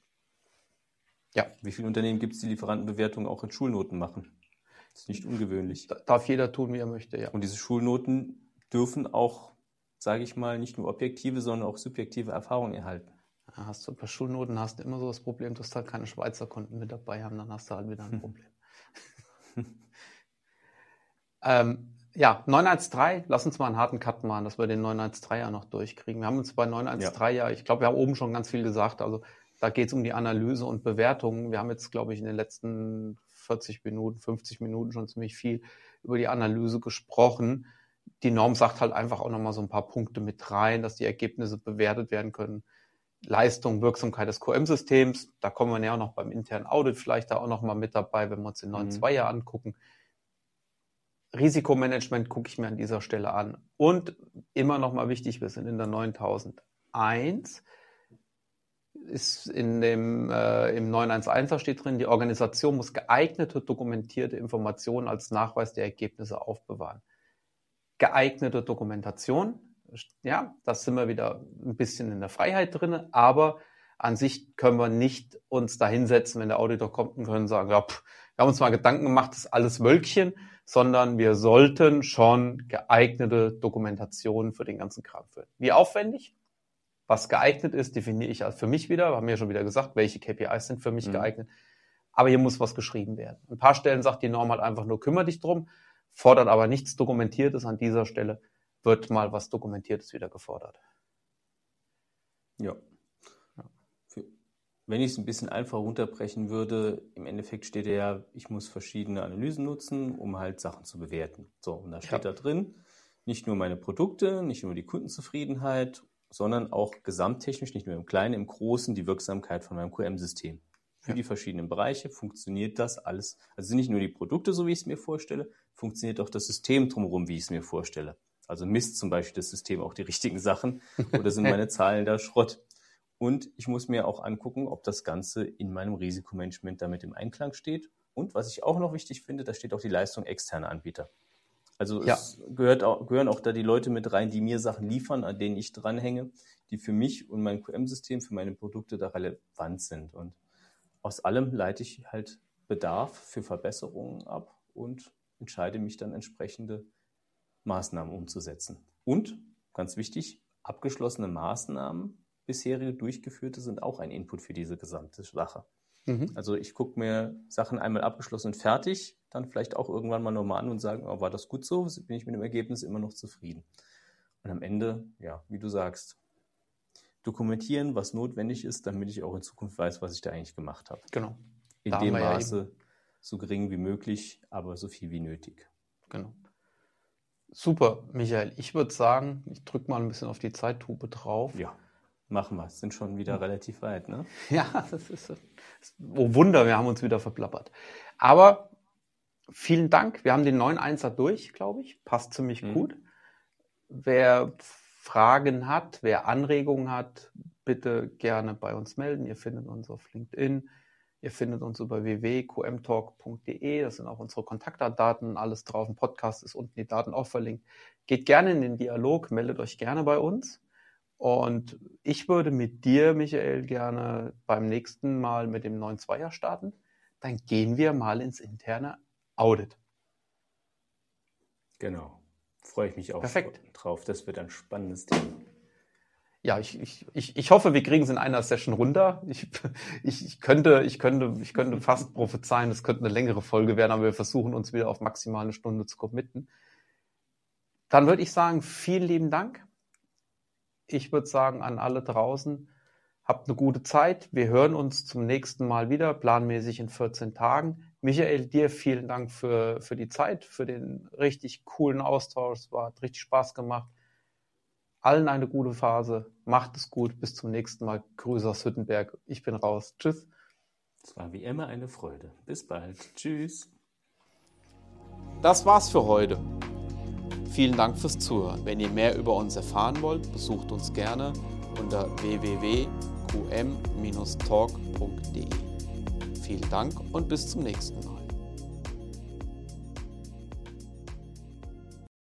ja. Wie viele Unternehmen gibt es, die Lieferantenbewertung auch in Schulnoten machen? Das ist nicht ungewöhnlich. Darf jeder tun, wie er möchte, ja. Und diese Schulnoten dürfen auch, sage ich mal, nicht nur objektive, sondern auch subjektive Erfahrungen erhalten. Ja, hast du bei Schulnoten hast du immer so das Problem, dass du halt keine Schweizer Kunden mit dabei haben, dann hast du halt wieder ein Problem. ähm, ja, neun eins drei, lass uns mal einen harten Cut machen, dass wir den neun eins drei ja noch durchkriegen. Wir haben uns bei neun eins drei ja, ja ich glaube, wir haben oben schon ganz viel gesagt, also da geht es um die Analyse und Bewertung. Wir haben jetzt, glaube ich, in den letzten vierzig Minuten, fünfzig Minuten schon ziemlich viel über die Analyse gesprochen. Die Norm sagt halt einfach auch nochmal so ein paar Punkte mit rein, dass die Ergebnisse bewertet werden können. Leistung, Wirksamkeit des Q M-Systems, da kommen wir ja auch noch beim internen Audit vielleicht da auch nochmal mit dabei, wenn wir uns den neun zwei ja angucken. Risikomanagement gucke ich mir an dieser Stelle an. Und immer nochmal wichtig, wir sind in der neuntausendeins, ist in dem, äh, im neun eins eins steht drin, die Organisation muss geeignete, dokumentierte Informationen als Nachweis der Ergebnisse aufbewahren. Geeignete Dokumentation, ja, da sind wir wieder ein bisschen in der Freiheit drin, aber an sich können wir nicht uns da hinsetzen, wenn der Auditor kommt und können sagen, ja, pff, wir haben uns mal Gedanken gemacht, das ist alles Wölkchen, sondern wir sollten schon geeignete Dokumentationen für den ganzen Kram führen. Wie aufwendig? Was geeignet ist, definiere ich als für mich wieder. Wir haben ja schon wieder gesagt, welche K P Is sind für mich mhm. geeignet. Aber hier muss was geschrieben werden. An ein paar Stellen sagt die Norm halt einfach nur, kümmere dich drum, fordert aber nichts Dokumentiertes. An dieser Stelle wird mal was Dokumentiertes wieder gefordert. Ja. ja. Für, wenn ich es ein bisschen einfach runterbrechen würde, im Endeffekt steht ja, ich muss verschiedene Analysen nutzen, um halt Sachen zu bewerten. So, und da steht Ja. da drin, nicht nur meine Produkte, nicht nur die Kundenzufriedenheit, sondern auch gesamttechnisch, nicht nur im Kleinen, im Großen, die Wirksamkeit von meinem Q M-System. Für Ja. die verschiedenen Bereiche funktioniert das alles. Also sind nicht nur die Produkte, so wie ich es mir vorstelle, funktioniert auch das System drumherum, wie ich es mir vorstelle. Also misst zum Beispiel das System auch die richtigen Sachen oder sind meine Zahlen da Schrott? Und ich muss mir auch angucken, ob das Ganze in meinem Risikomanagement damit im Einklang steht. Und was ich auch noch wichtig finde, da steht auch die Leistung externer Anbieter. Also Ja. es gehört auch, gehören auch da die Leute mit rein, die mir Sachen liefern, an denen ich dranhänge, die für mich und mein Q M-System, für meine Produkte da relevant sind. Und aus allem leite ich halt Bedarf für Verbesserungen ab und entscheide mich dann entsprechende Maßnahmen umzusetzen. Und, ganz wichtig, abgeschlossene Maßnahmen, bisherige durchgeführte, sind auch ein Input für diese gesamte Sache. Mhm. Also ich gucke mir Sachen einmal abgeschlossen und fertig, dann vielleicht auch irgendwann mal nochmal an und sagen, oh, war das gut so? Bin ich mit dem Ergebnis immer noch zufrieden? Und am Ende, ja, wie du sagst, dokumentieren, was notwendig ist, damit ich auch in Zukunft weiß, was ich da eigentlich gemacht habe. Genau. In Da haben dem wir ja Maße so gering wie möglich, aber so viel wie nötig. Genau. Super, Michael. Ich würde sagen, ich drücke mal ein bisschen auf die Zeittube drauf. Ja, machen wir. Sind schon wieder relativ weit, ne? Ja, das ist, das ist oh Wunder, wir haben uns wieder verplappert. Aber vielen Dank. Wir haben den neun Einser durch, glaube ich. Passt ziemlich Mhm. gut. Wer Fragen hat, wer Anregungen hat, bitte gerne bei uns melden. Ihr findet uns auf LinkedIn. Ihr findet uns über w w w punkt q m talk punkt d e. Das sind auch unsere Kontaktdaten, alles drauf. Im Podcast ist unten die Daten auch verlinkt. Geht gerne in den Dialog, meldet euch gerne bei uns. Und ich würde mit dir, Michael, gerne beim nächsten Mal mit dem neun Zweier starten. Dann gehen wir mal ins interne Audit. Genau. Freue ich mich auch Perfekt. drauf. Das wird ein spannendes Thema. Ja, ich, ich, ich, ich hoffe, wir kriegen es in einer Session runter. Ich, ich, ich, könnte, ich, könnte, ich könnte fast prophezeien, es könnte eine längere Folge werden, aber wir versuchen uns wieder auf maximal eine Stunde zu committen. Dann würde ich sagen, vielen lieben Dank. Ich würde sagen, an alle draußen, habt eine gute Zeit. Wir hören uns zum nächsten Mal wieder, planmäßig in vierzehn Tagen. Michael, dir vielen Dank für, für die Zeit, für den richtig coolen Austausch. Es war, hat richtig Spaß gemacht. Allen eine gute Phase. Macht es gut. Bis zum nächsten Mal. Grüße aus Hüttenberg. Ich bin raus. Tschüss. Es war wie immer eine Freude. Bis bald. Tschüss. Das war's für heute. Vielen Dank fürs Zuhören. Wenn ihr mehr über uns erfahren wollt, besucht uns gerne unter w w w punkt q m talk punkt d e. Vielen Dank und bis zum nächsten Mal.